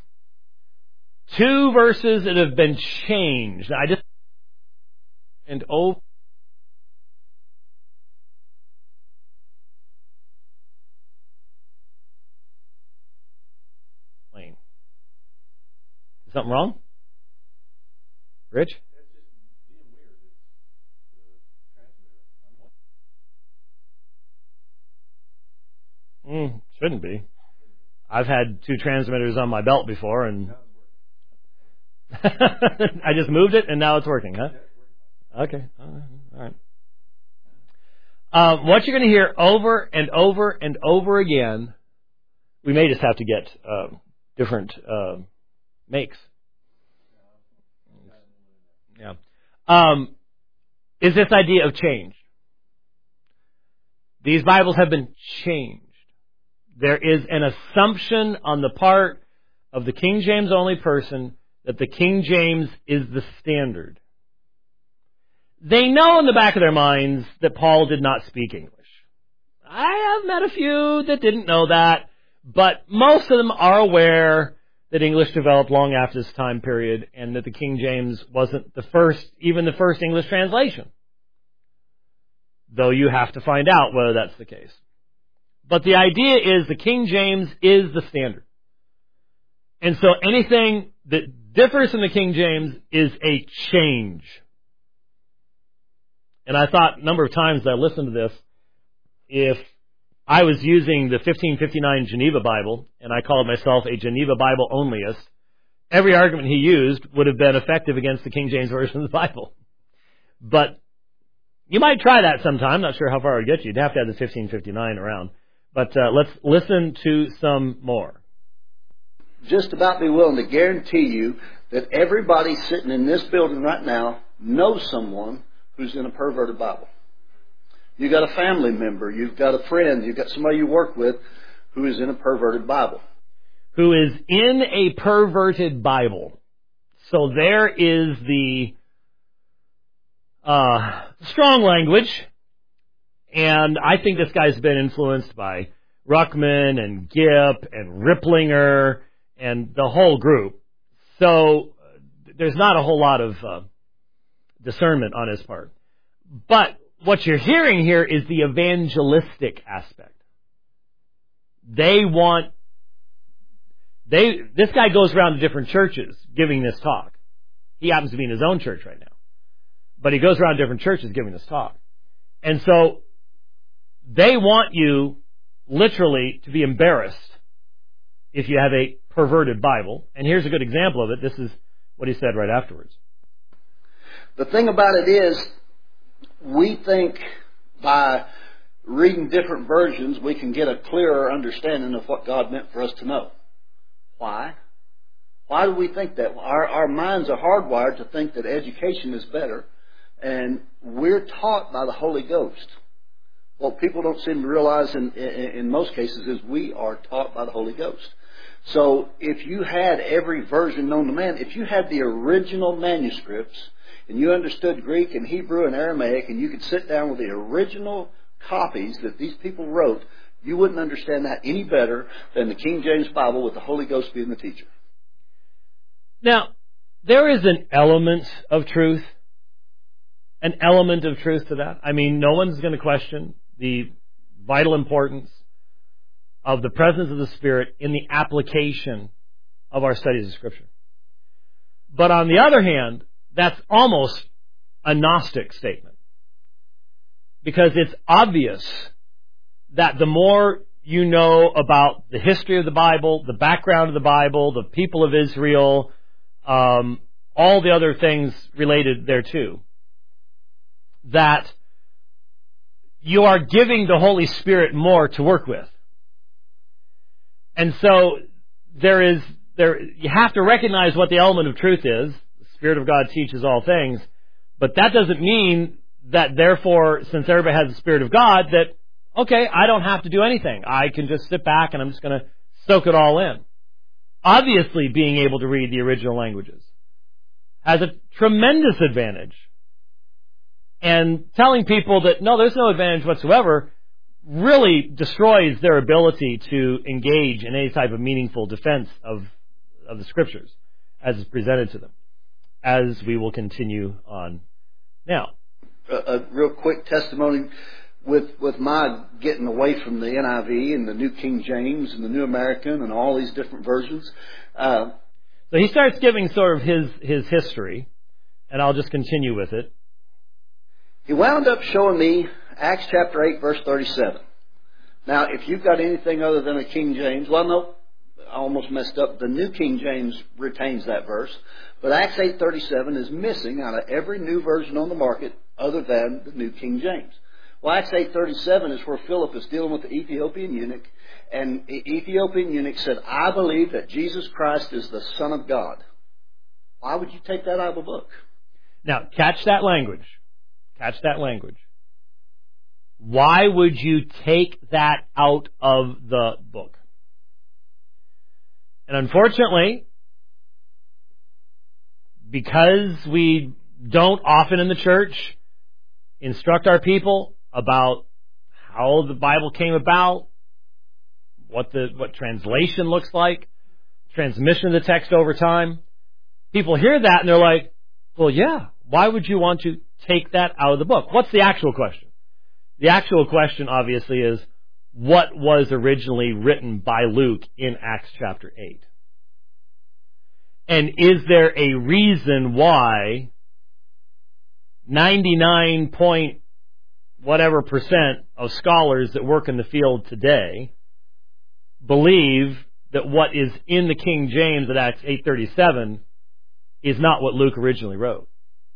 Two verses that have been changed. I just and over. Is something wrong? Rich? Mm, shouldn't be. I've had two transmitters on my belt before, and I just moved it, and now it's working, huh? Okay, all right. All right. Um, what you're going to hear over and over and over again, we may just have to get uh, different uh, makes. Yeah, um, is this idea of change. These Bibles have been changed. There is an assumption on the part of the King James only person that the King James is the standard. They know in the back of their minds that Paul did not speak English. I have met a few that didn't know that, but most of them are aware that English developed long after this time period and that the King James wasn't the first, even the first English translation. Though you have to find out whether that's the case. But the idea is the King James is the standard. And so anything that differs from the King James is a change. And I thought a number of times that I listened to this, if I was using the fifteen fifty-nine Geneva Bible, and I called myself a Geneva Bible onlyist, every argument he used would have been effective against the King James Version of the Bible. But you might try that sometime. Not sure how far it would get you. You'd have to have the fifteen fifty-nine around. But uh, let's listen to some more. Just about be willing to guarantee you that everybody sitting in this building right now knows someone who's in a perverted Bible. You've got a family member, you've got a friend, you've got somebody you work with who is in a perverted Bible. Who is in a perverted Bible. So there is the uh, strong language. And I think this guy's been influenced by Ruckman and Gipp and Ripplinger and the whole group. So there's not a whole lot of uh, discernment on his part. But what you're hearing here is the evangelistic aspect. They want, they, this guy goes around to different churches giving this talk. He happens to be in his own church right now. But he goes around to different churches giving this talk. And so they want you literally to be embarrassed if you have a perverted Bible. And here's a good example of it. This is what he said right afterwards. The thing about it is, we think by reading different versions, we can get a clearer understanding of what God meant for us to know. Why? Why do we think that? Our, our minds are hardwired to think that education is better, and we're taught by the Holy Ghost. What people don't seem to realize in, in, in most cases is we are taught by the Holy Ghost. So if you had every version known to man, if you had the original manuscripts, and you understood Greek and Hebrew and Aramaic, and you could sit down with the original copies that these people wrote, you wouldn't understand that any better than the King James Bible with the Holy Ghost being the teacher. Now, there is an element of truth, an element of truth to that. I mean, no one's going to question the vital importance of the presence of the Spirit in the application of our studies of Scripture. But on the other hand, that's almost a Gnostic statement. Because it's obvious that the more you know about the history of the Bible, the background of the Bible, the people of Israel, um, all the other things related thereto, that you are giving the Holy Spirit more to work with. And so there is there you have to recognize what the element of truth is. The Spirit of God teaches all things, but that doesn't mean that therefore, since everybody has the Spirit of God, that okay, I don't have to do anything. I can just sit back and I'm just going to soak it all in. Obviously, being able to read the original languages has a tremendous advantage. And telling people that, no, there's no advantage whatsoever, really destroys their ability to engage in any type of meaningful defense of, of the Scriptures as is presented to them, as we will continue on now. A, a real quick testimony with with my getting away from the N I V and the New King James and the New American and all these different versions. Uh, so he starts giving sort of his, his history, and I'll just continue with it. He wound up showing me Acts chapter eight, verse thirty-seven. Now, if you've got anything other than a King James, well, no, I almost messed up. The New King James retains that verse. But Acts eight thirty-seven is missing out of every new version on the market other than the New King James. Well, Acts eight thirty-seven is where Philip is dealing with the Ethiopian eunuch. And the Ethiopian eunuch said, I believe that Jesus Christ is the Son of God. Why would you take that out of the book? Now, catch that language. Catch that language. Why would you take that out of the book? And unfortunately, because we don't often in the church instruct our people about how the Bible came about, what the what translation looks like, transmission of the text over time, people hear that and they're like, well, yeah, why would you want to take that out of the book? What's the actual question? The actual question, obviously, is what was originally written by Luke in Acts chapter eight? And is there a reason why ninety-nine point whatever percent of scholars that work in the field today believe that what is in the King James at Acts eight thirty-seven is not what Luke originally wrote?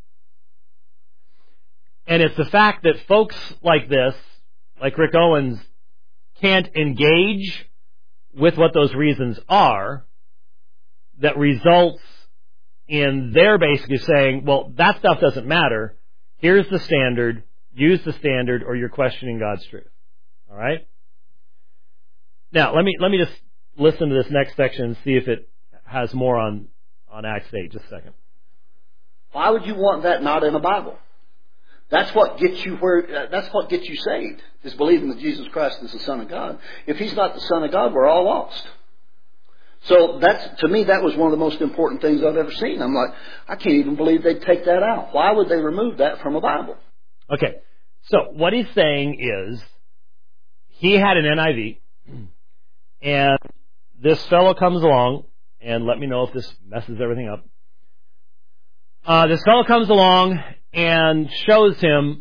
And it's the fact that folks like this, like Rick Owens, can't engage with what those reasons are that results in their basically saying, well, that stuff doesn't matter. Here's the standard. Use the standard or you're questioning God's truth. All right? Now, let me let me just listen to this next section and see if it has more on, on Acts eight. Just a second. Why would you want that not in the Bible? That's what gets you where. Uh, that's what gets you saved, is believing that Jesus Christ is the Son of God. If He's not the Son of God, we're all lost. So that's, to me, that was one of the most important things I've ever seen. I'm like, I can't even believe they'd take that out. Why would they remove that from a Bible? Okay, so what he's saying is he had an N I V, and this fellow comes along, and let me know if this messes everything up. Uh, this fellow comes along and shows him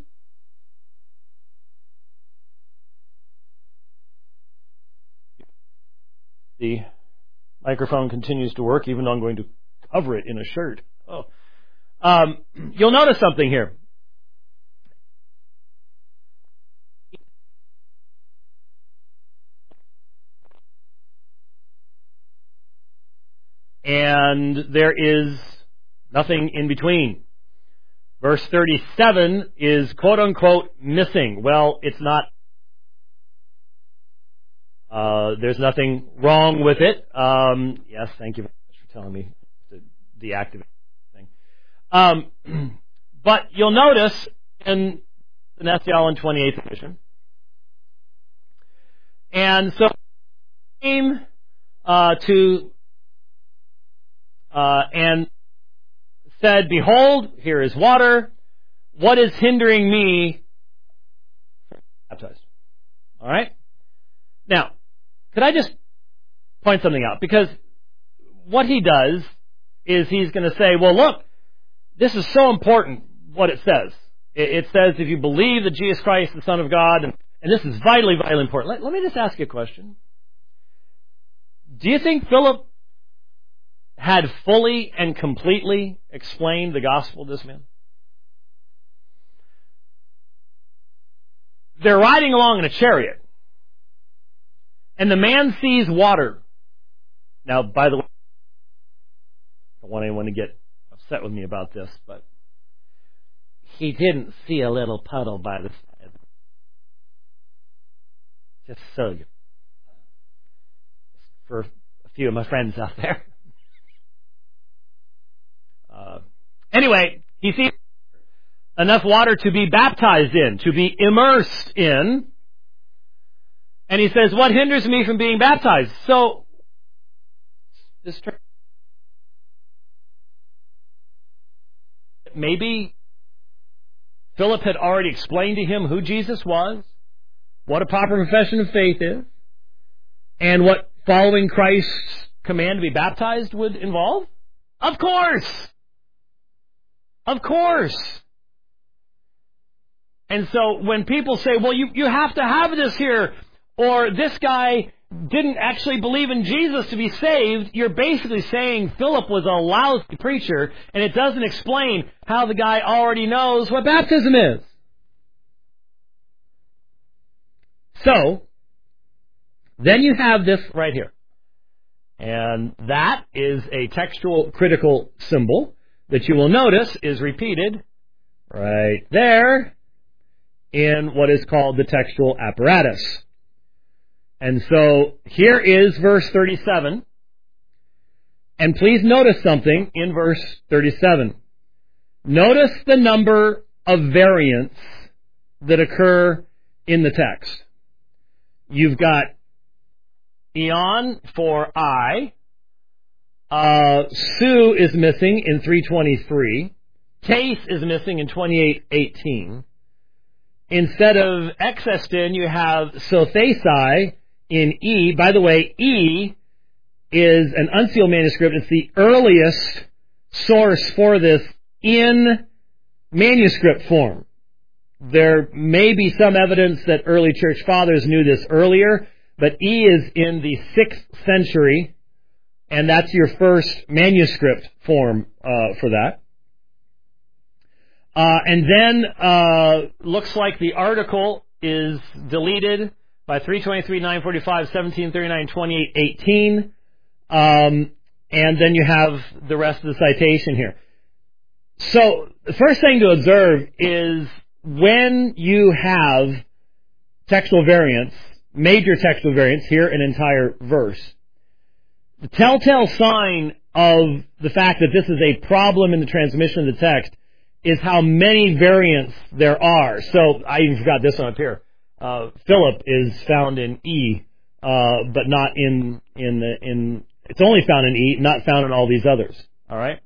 the microphone continues to work, even though I'm going to cover it in a shirt. Oh, um, you'll notice something here. And there is nothing in between. Verse thirty-seven is quote-unquote missing. Well, it's not. Uh, there's nothing wrong with it. Um, yes, thank you very much for telling me to deactivate thing. Um, but you'll notice in the Nancy Allen twenty-eighth edition, and so came uh, to uh, and said, "Behold, here is water. What is hindering me from being baptized?" All right. Now, could I just point something out? Because what he does is he's going to say, well, look, this is so important, what it says. It, it says if you believe that Jesus Christ is the Son of God, and, and this is vitally, vitally important. Let, let me just ask you a question. Do you think Philip had fully and completely explained the gospel to this man? They're riding along in a chariot. And the man sees water. Now, by the way, I don't want anyone to get upset with me about this, but he didn't see a little puddle by the side. Just so you, for a few of my friends out there. Uh, anyway, he sees enough water to be baptized in, to be immersed in. And he says, what hinders me from being baptized? So, this maybe Philip had already explained to him who Jesus was, what a proper profession of faith is, and what following Christ's command to be baptized would involve? Of course! Of course! And so when people say, well, you, you have to have this here, or this guy didn't actually believe in Jesus to be saved, you're basically saying Philip was a lousy preacher, and it doesn't explain how the guy already knows what baptism is. So, then you have this right here. And that is a textual critical symbol that you will notice is repeated right there in what is called the textual apparatus. And so here is verse thirty-seven. And please notice something in verse thirty-seven. Notice the number of variants that occur in the text. You've got eon for I. Uh, Sue is missing in three twenty-three. Case is missing in twenty-eight eighteen. Instead of exestin, you have sothesai in E. By the way, E is an unsealed manuscript. It's the earliest source for this in manuscript form. There may be some evidence that early church fathers knew this earlier, but E is in the sixth century, and that's your first manuscript form uh, for that. Uh, and then, uh, looks like the article is deleted by three twenty-three, nine forty-five, seventeen thirty-nine, twenty-eight eighteen. Um, and then you have the rest of the citation here. So, the first thing to observe is when you have textual variants, major textual variants, here an entire verse, the telltale sign of the fact that this is a problem in the transmission of the text is how many variants there are. So, I even forgot this one up here. Uh, Philip is found in E, uh, but not in, in, the, in, it's only found in E, not found in all these others. Alright?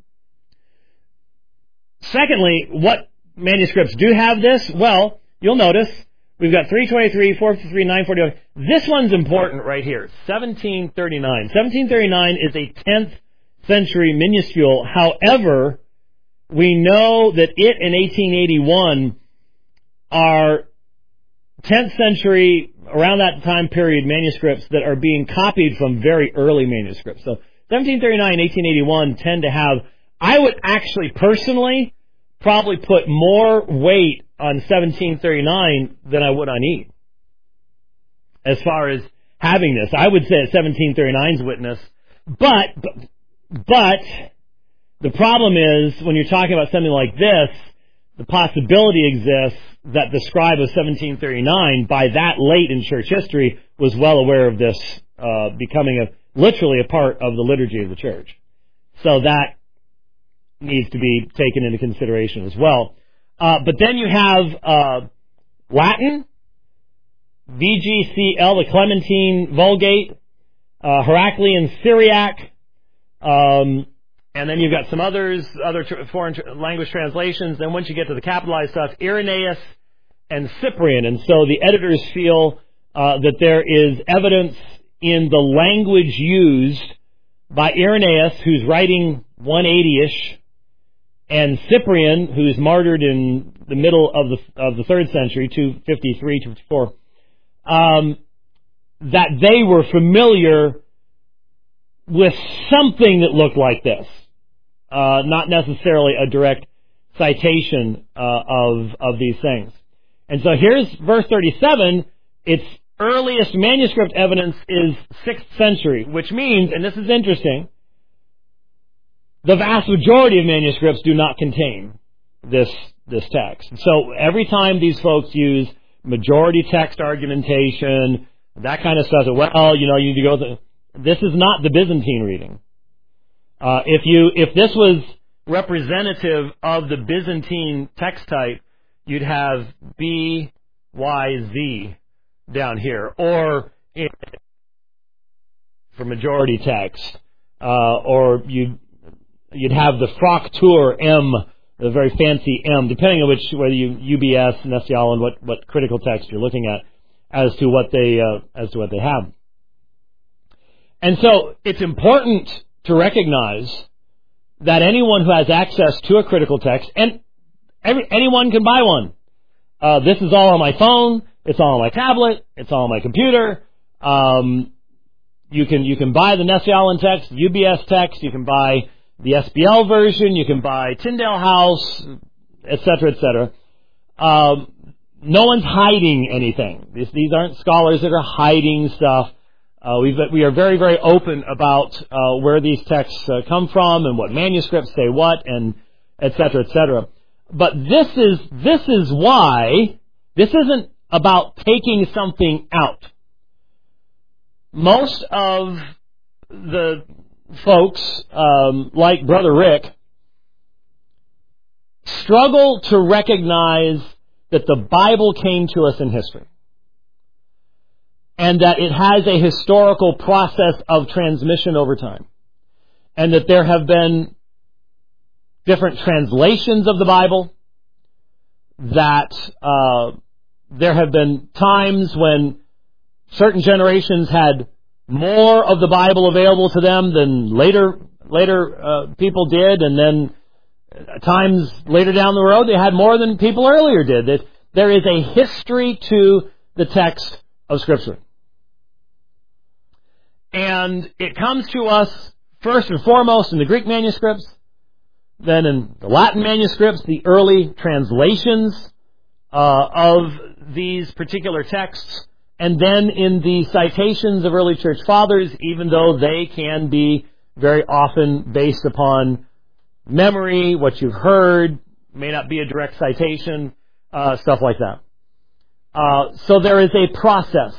Secondly, what manuscripts do have this? Well, you'll notice, we've got three twenty-three, four fifty-three, nine forty-one. This one's important right here, seventeen thirty-nine. seventeen thirty-nine is a tenth century minuscule. However, we know that it and eighteen eighty-one are tenth century, around that time period, manuscripts that are being copied from very early manuscripts. So seventeen thirty-nine and eighteen eighty-one tend to have, I would actually personally probably put more weight on seventeen thirty-nine than I would on E. As far as having this, I would say seventeen thirty-nine's witness. But, but, but, the problem is, when you're talking about something like this, the possibility exists that the scribe of seventeen thirty-nine, by that late in church history, was well aware of this uh, becoming a, literally a part of the liturgy of the church. So that needs to be taken into consideration as well. Uh, but then you have uh, Latin, V G C L, the Clementine Vulgate, uh, Heraclean Syriac, um, and then you've got some others, other tr- foreign tr- language translations. Then once you get to the capitalized stuff, Irenaeus and Cyprian. And so the editors feel uh, that there is evidence in the language used by Irenaeus, who's writing one eighty-ish, and Cyprian, who's martyred in the middle of the of the third century, two fifty-three, two fifty-four, um, that they were familiar with something that looked like this. Uh, not necessarily a direct citation uh, of of these things. And so here's verse thirty-seven. Its earliest manuscript evidence is sixth century, which means, and this is interesting, the vast majority of manuscripts do not contain this this text. So every time these folks use majority text argumentation, that kind of stuff, well, you know, you need to go to, this is not the Byzantine reading. Uh, if you, if this was representative of the Byzantine text type, you'd have B Y Z, down here, or in, for majority text, uh, or you you'd have the Fraktur M, the very fancy M, depending on which whether you U B S, Nessial, and what, what critical text you're looking at, as to what they uh, as to what they have. And so it's important to recognize that anyone who has access to a critical text, and every, anyone can buy one. Uh, this is all on my phone. It's all on my tablet. It's all on my computer. Um, you can you can buy the Nessialan text, U B S text. You can buy the S B L version. You can buy Tyndale House, et cetera, et cetera. Um, no one's hiding anything. These, these aren't scholars that are hiding stuff. Uh, we've, we are very, very open about uh, where these texts uh, come from and what manuscripts say what, and et cetera, et cetera. But this is this is why this isn't about taking something out. Most of the folks, um, like Brother Rick, struggle to recognize that the Bible came to us in history, and that it has a historical process of transmission over time, and that there have been different translations of the Bible, that uh, there have been times when certain generations had more of the Bible available to them than later later uh, people did, and then times later down the road they had more than people earlier did. That there is a history to the text of Scripture. And it comes to us first and foremost in the Greek manuscripts, then in the Latin manuscripts, the early translations uh, of these particular texts, and then in the citations of early church fathers, even though they can be very often based upon memory, what you've heard, may not be a direct citation, uh, stuff like that. Uh, so there is a process.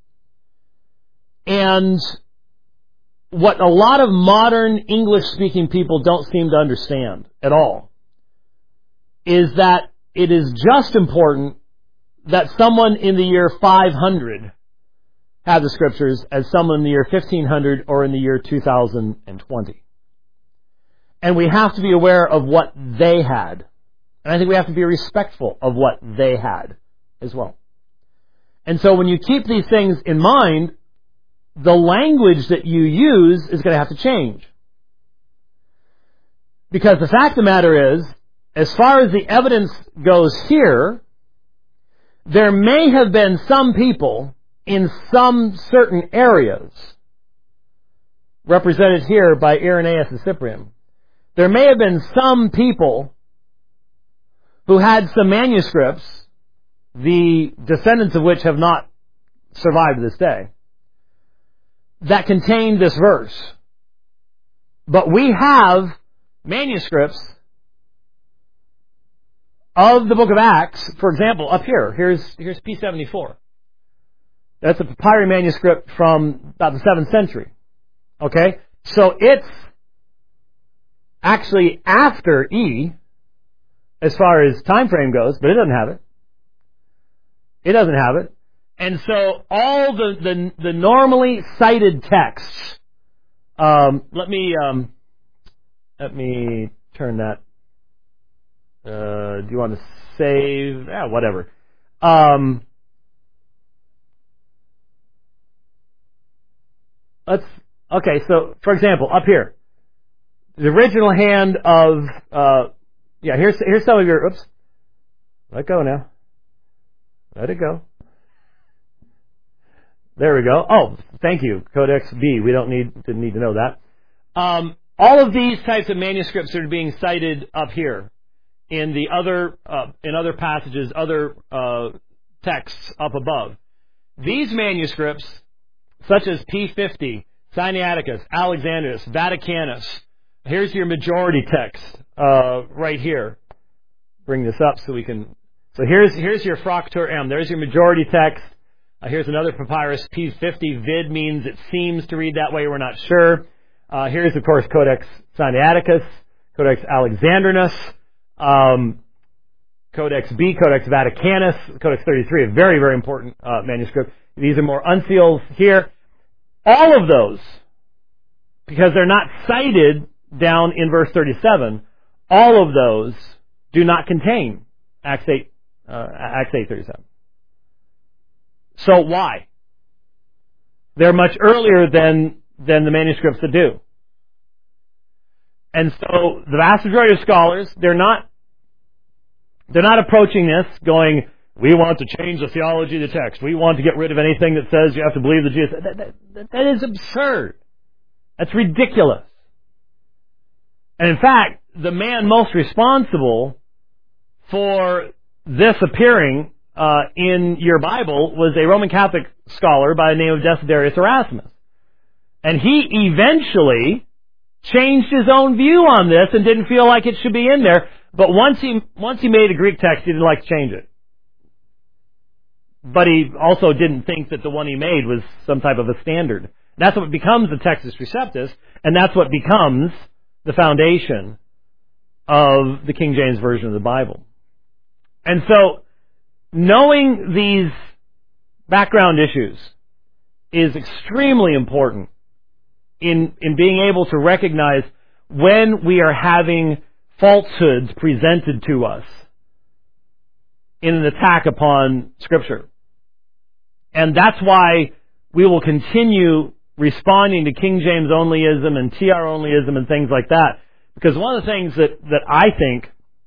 And what a lot of modern English-speaking people don't seem to understand at all is that it is just important that someone in the year five hundred had the Scriptures as someone in the year fifteen hundred or in the year two thousand twenty. And we have to be aware of what they had. And I think we have to be respectful of what they had as well. And so when you keep these things in mind, the language that you use is going to have to change. Because the fact of the matter is, as far as the evidence goes here, there may have been some people in some certain areas, represented here by Irenaeus and Cyprian. There may have been some people who had some manuscripts, the descendants of which have not survived to this day, that contain this verse. But we have manuscripts of the book of Acts, for example, up here. Here's, here's P seventy-four. That's a papyri manuscript from about the seventh century. Okay? So it's actually after E, as far as time frame goes, but it doesn't have it. It doesn't have it. And so all the, the, the normally cited texts, um, let me um, let me turn that. Uh, do you want to save? Yeah, whatever. Um, let's. Okay, so for example, up here, the original hand of. Uh, yeah, here's here's some of your. Oops. Let go now. Let it go. There we go. Oh, thank you, Codex B. We don't need didn't need to know that. Um, all of these types of manuscripts are being cited up here in the other uh, in other passages, other uh, texts up above. These manuscripts, such as P fifty, Sinaiticus, Alexandrinus, Vaticanus. Here's your majority text uh, right here. Bring this up so we can. So here's here's your Fraktur M. There's your majority text. Uh, here's another papyrus, P fifty. Vid means it seems to read that way. We're not sure. Uh, here's, of course, Codex Sinaiticus, Codex Alexandrinus. Um, Codex B, Codex Vaticanus, Codex thirty-three, a very, very important uh, manuscript. These are more unseals here. All of those, because they're not cited down in verse thirty-seven, all of those do not contain Acts eight, uh, Acts eight thirty-seven. So why? They're much earlier than than the manuscripts that do. And so the vast majority of scholars, they're not they're not approaching this going, we want to change the theology of the text. We want to get rid of anything that says you have to believe that Jesus. That, that, that is absurd. That's ridiculous. And in fact, the man most responsible for this appearing uh, in your Bible was a Roman Catholic scholar by the name of Desiderius Erasmus. And he eventually changed his own view on this and didn't feel like it should be in there. But once he once he made a Greek text, he didn't like to change it. But he also didn't think that the one he made was some type of a standard. That's what becomes the Textus Receptus, and that's what becomes the foundation of the King James Version of the Bible. And so, knowing these background issues is extremely important in, in being able to recognize when we are having falsehoods presented to us in an attack upon Scripture. And that's why we will continue responding to King James onlyism and T R onlyism and things like that. Because one of the things that, that I think,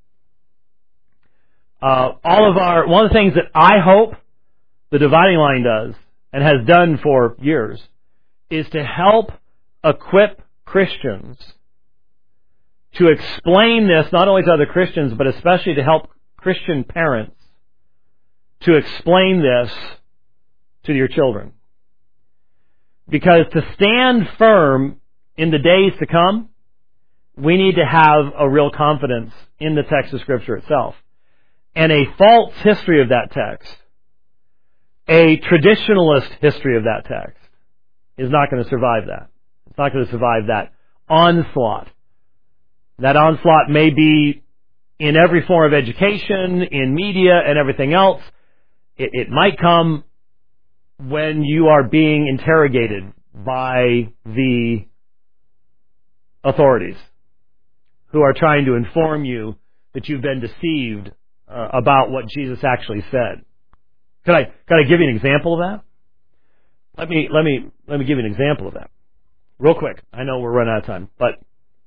uh, all of our, one of the things that I hope the Dividing Line does, and has done for years, is to help equip Christians to explain this not only to other Christians, but especially to help Christian parents to explain this to your children. Because to stand firm in the days to come, we need to have a real confidence in the text of Scripture itself. And a false history of that text, a traditionalist history of that text, is not going to survive that. It's not going to survive that onslaught. That onslaught may be in every form of education, in media, and everything else. It, it might come when you are being interrogated by the authorities who are trying to inform you that you've been deceived uh, about what Jesus actually said. Could I, could I give you an example of that? Let me, let me, let me give you an example of that. Real quick. I know we're running out of time, but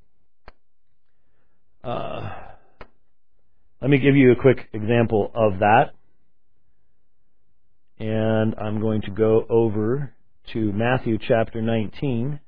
uh, let me give you a quick example of that. And I'm going to go over to Matthew chapter nineteen.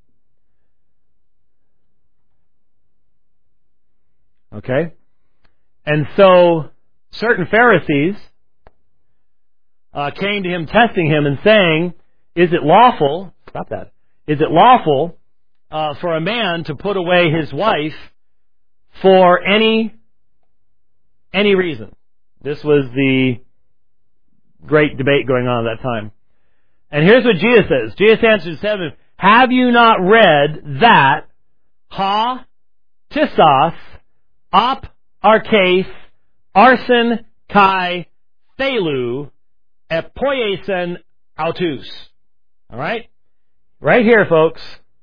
Okay? And so, certain Pharisees uh, came to him, testing him and saying, is it lawful, stop that, is it lawful uh, for a man to put away his wife for any, any reason? This was the great debate going on at that time. And here's what Jesus says. Jesus answered seven, have you not read that ha, tissos, op, arches, arsen, kai, thelu, epoiesen, autus. All right? Right here, folks.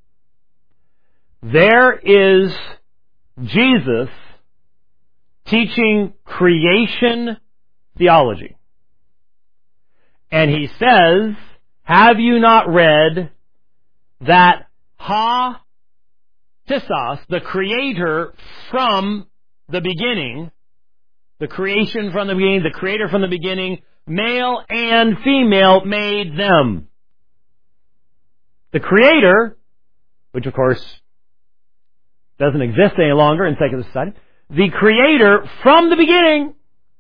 There is Jesus teaching creation theology. And he says, have you not read that ha, tissos, the creator from the beginning, the creation from the beginning, the creator from the beginning, male and female made them. The creator, which of course doesn't exist any longer in secular society, the creator from the beginning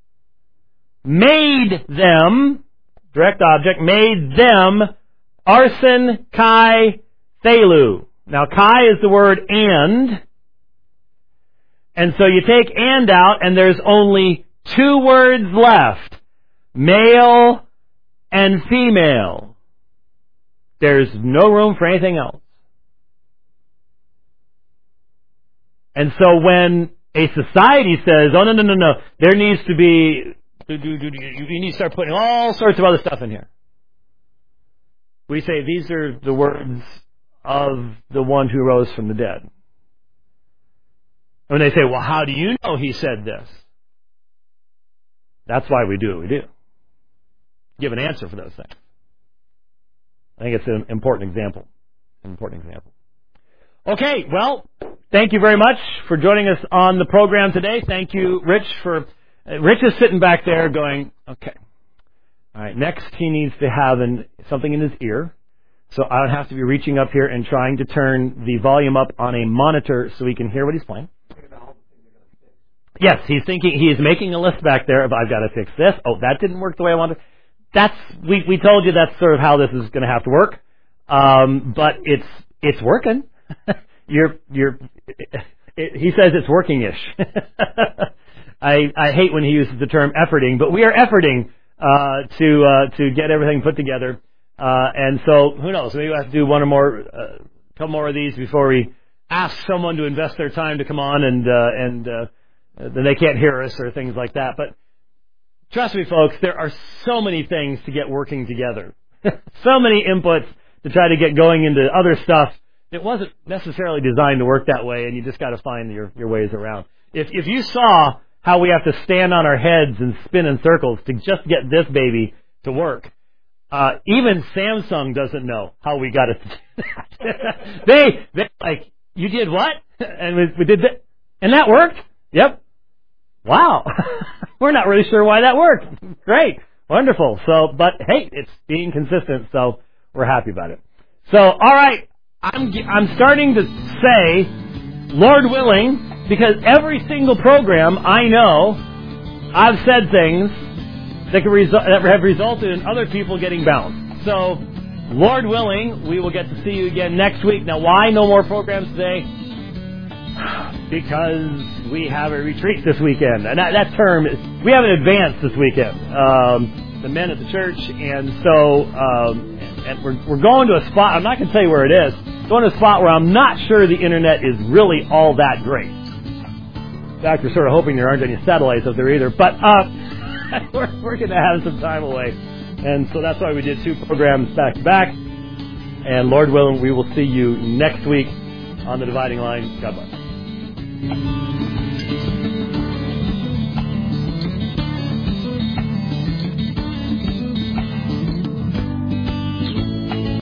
made them, direct object, made them, arsen, kai, thelu. Now, kai is the word and, and so you take and out, and there's only two words left, male and female. There's no room for anything else. And so when A society says, oh, no, no, no, no, there needs to be, you need to start putting all sorts of other stuff in here. We say these are the words of the one who rose from the dead. And they say, well, how do you know he said this? That's why we do what we do. Give an answer for those things. I think it's an important example. An important example. Okay, well, thank you very much for joining us on the program today. Thank you, Rich, for... Uh, Rich is sitting back there going, okay. All right, next he needs to have an, something in his ear. So I would have to be reaching up here and trying to turn the volume up on a monitor so he can hear what he's playing. Yes, he's thinking, he is making a list back there of, I've got to fix this. Oh, that didn't work the way I wanted. That's, we, we told you that's sort of how this is going to have to work. Um, but it's, it's working. you're, you're, it, it, he says it's working-ish. I, I hate when he uses the term efforting, but we are efforting, uh, to, uh, to get everything put together. Uh, and so, who knows, maybe we'll have to do one or more, uh, couple more of these before we ask someone to invest their time to come on and, uh, and, uh, then they can't hear us or things like that. But trust me, folks, there are so many things to get working together. So many inputs to try to get going into other stuff. It wasn't necessarily designed to work that way, and you just got to find your, your ways around. If, if you saw how we have to stand on our heads and spin in circles to just get this baby to work, Uh, even Samsung doesn't know how we got it to do that. they, they like, you did what? And we, we did that. And that worked? Yep. Wow. We're not really sure why that worked. Great. Wonderful. So, but hey, it's being consistent, so we're happy about it. So, alright, I'm, I'm starting to say, Lord willing, because every single program I know, I've said things that, can resu- that have resulted in other people getting bounced. So, Lord willing, we will get to see you again next week. Now, why no more programs today? Because we have a retreat this weekend. And that, that term is, we have an advance this weekend. Um, the men at the church. And so, um, and we're, we're going to a spot, I'm not going to tell you where it is, going to a spot where I'm not sure the internet is really all that great. In fact, we're sort of hoping there aren't any satellites up there either. But, uh, we're, we're going to have some time away. And so that's why we did two programs back to back. And Lord willing, we will see you next week on The Dividing Line. God bless.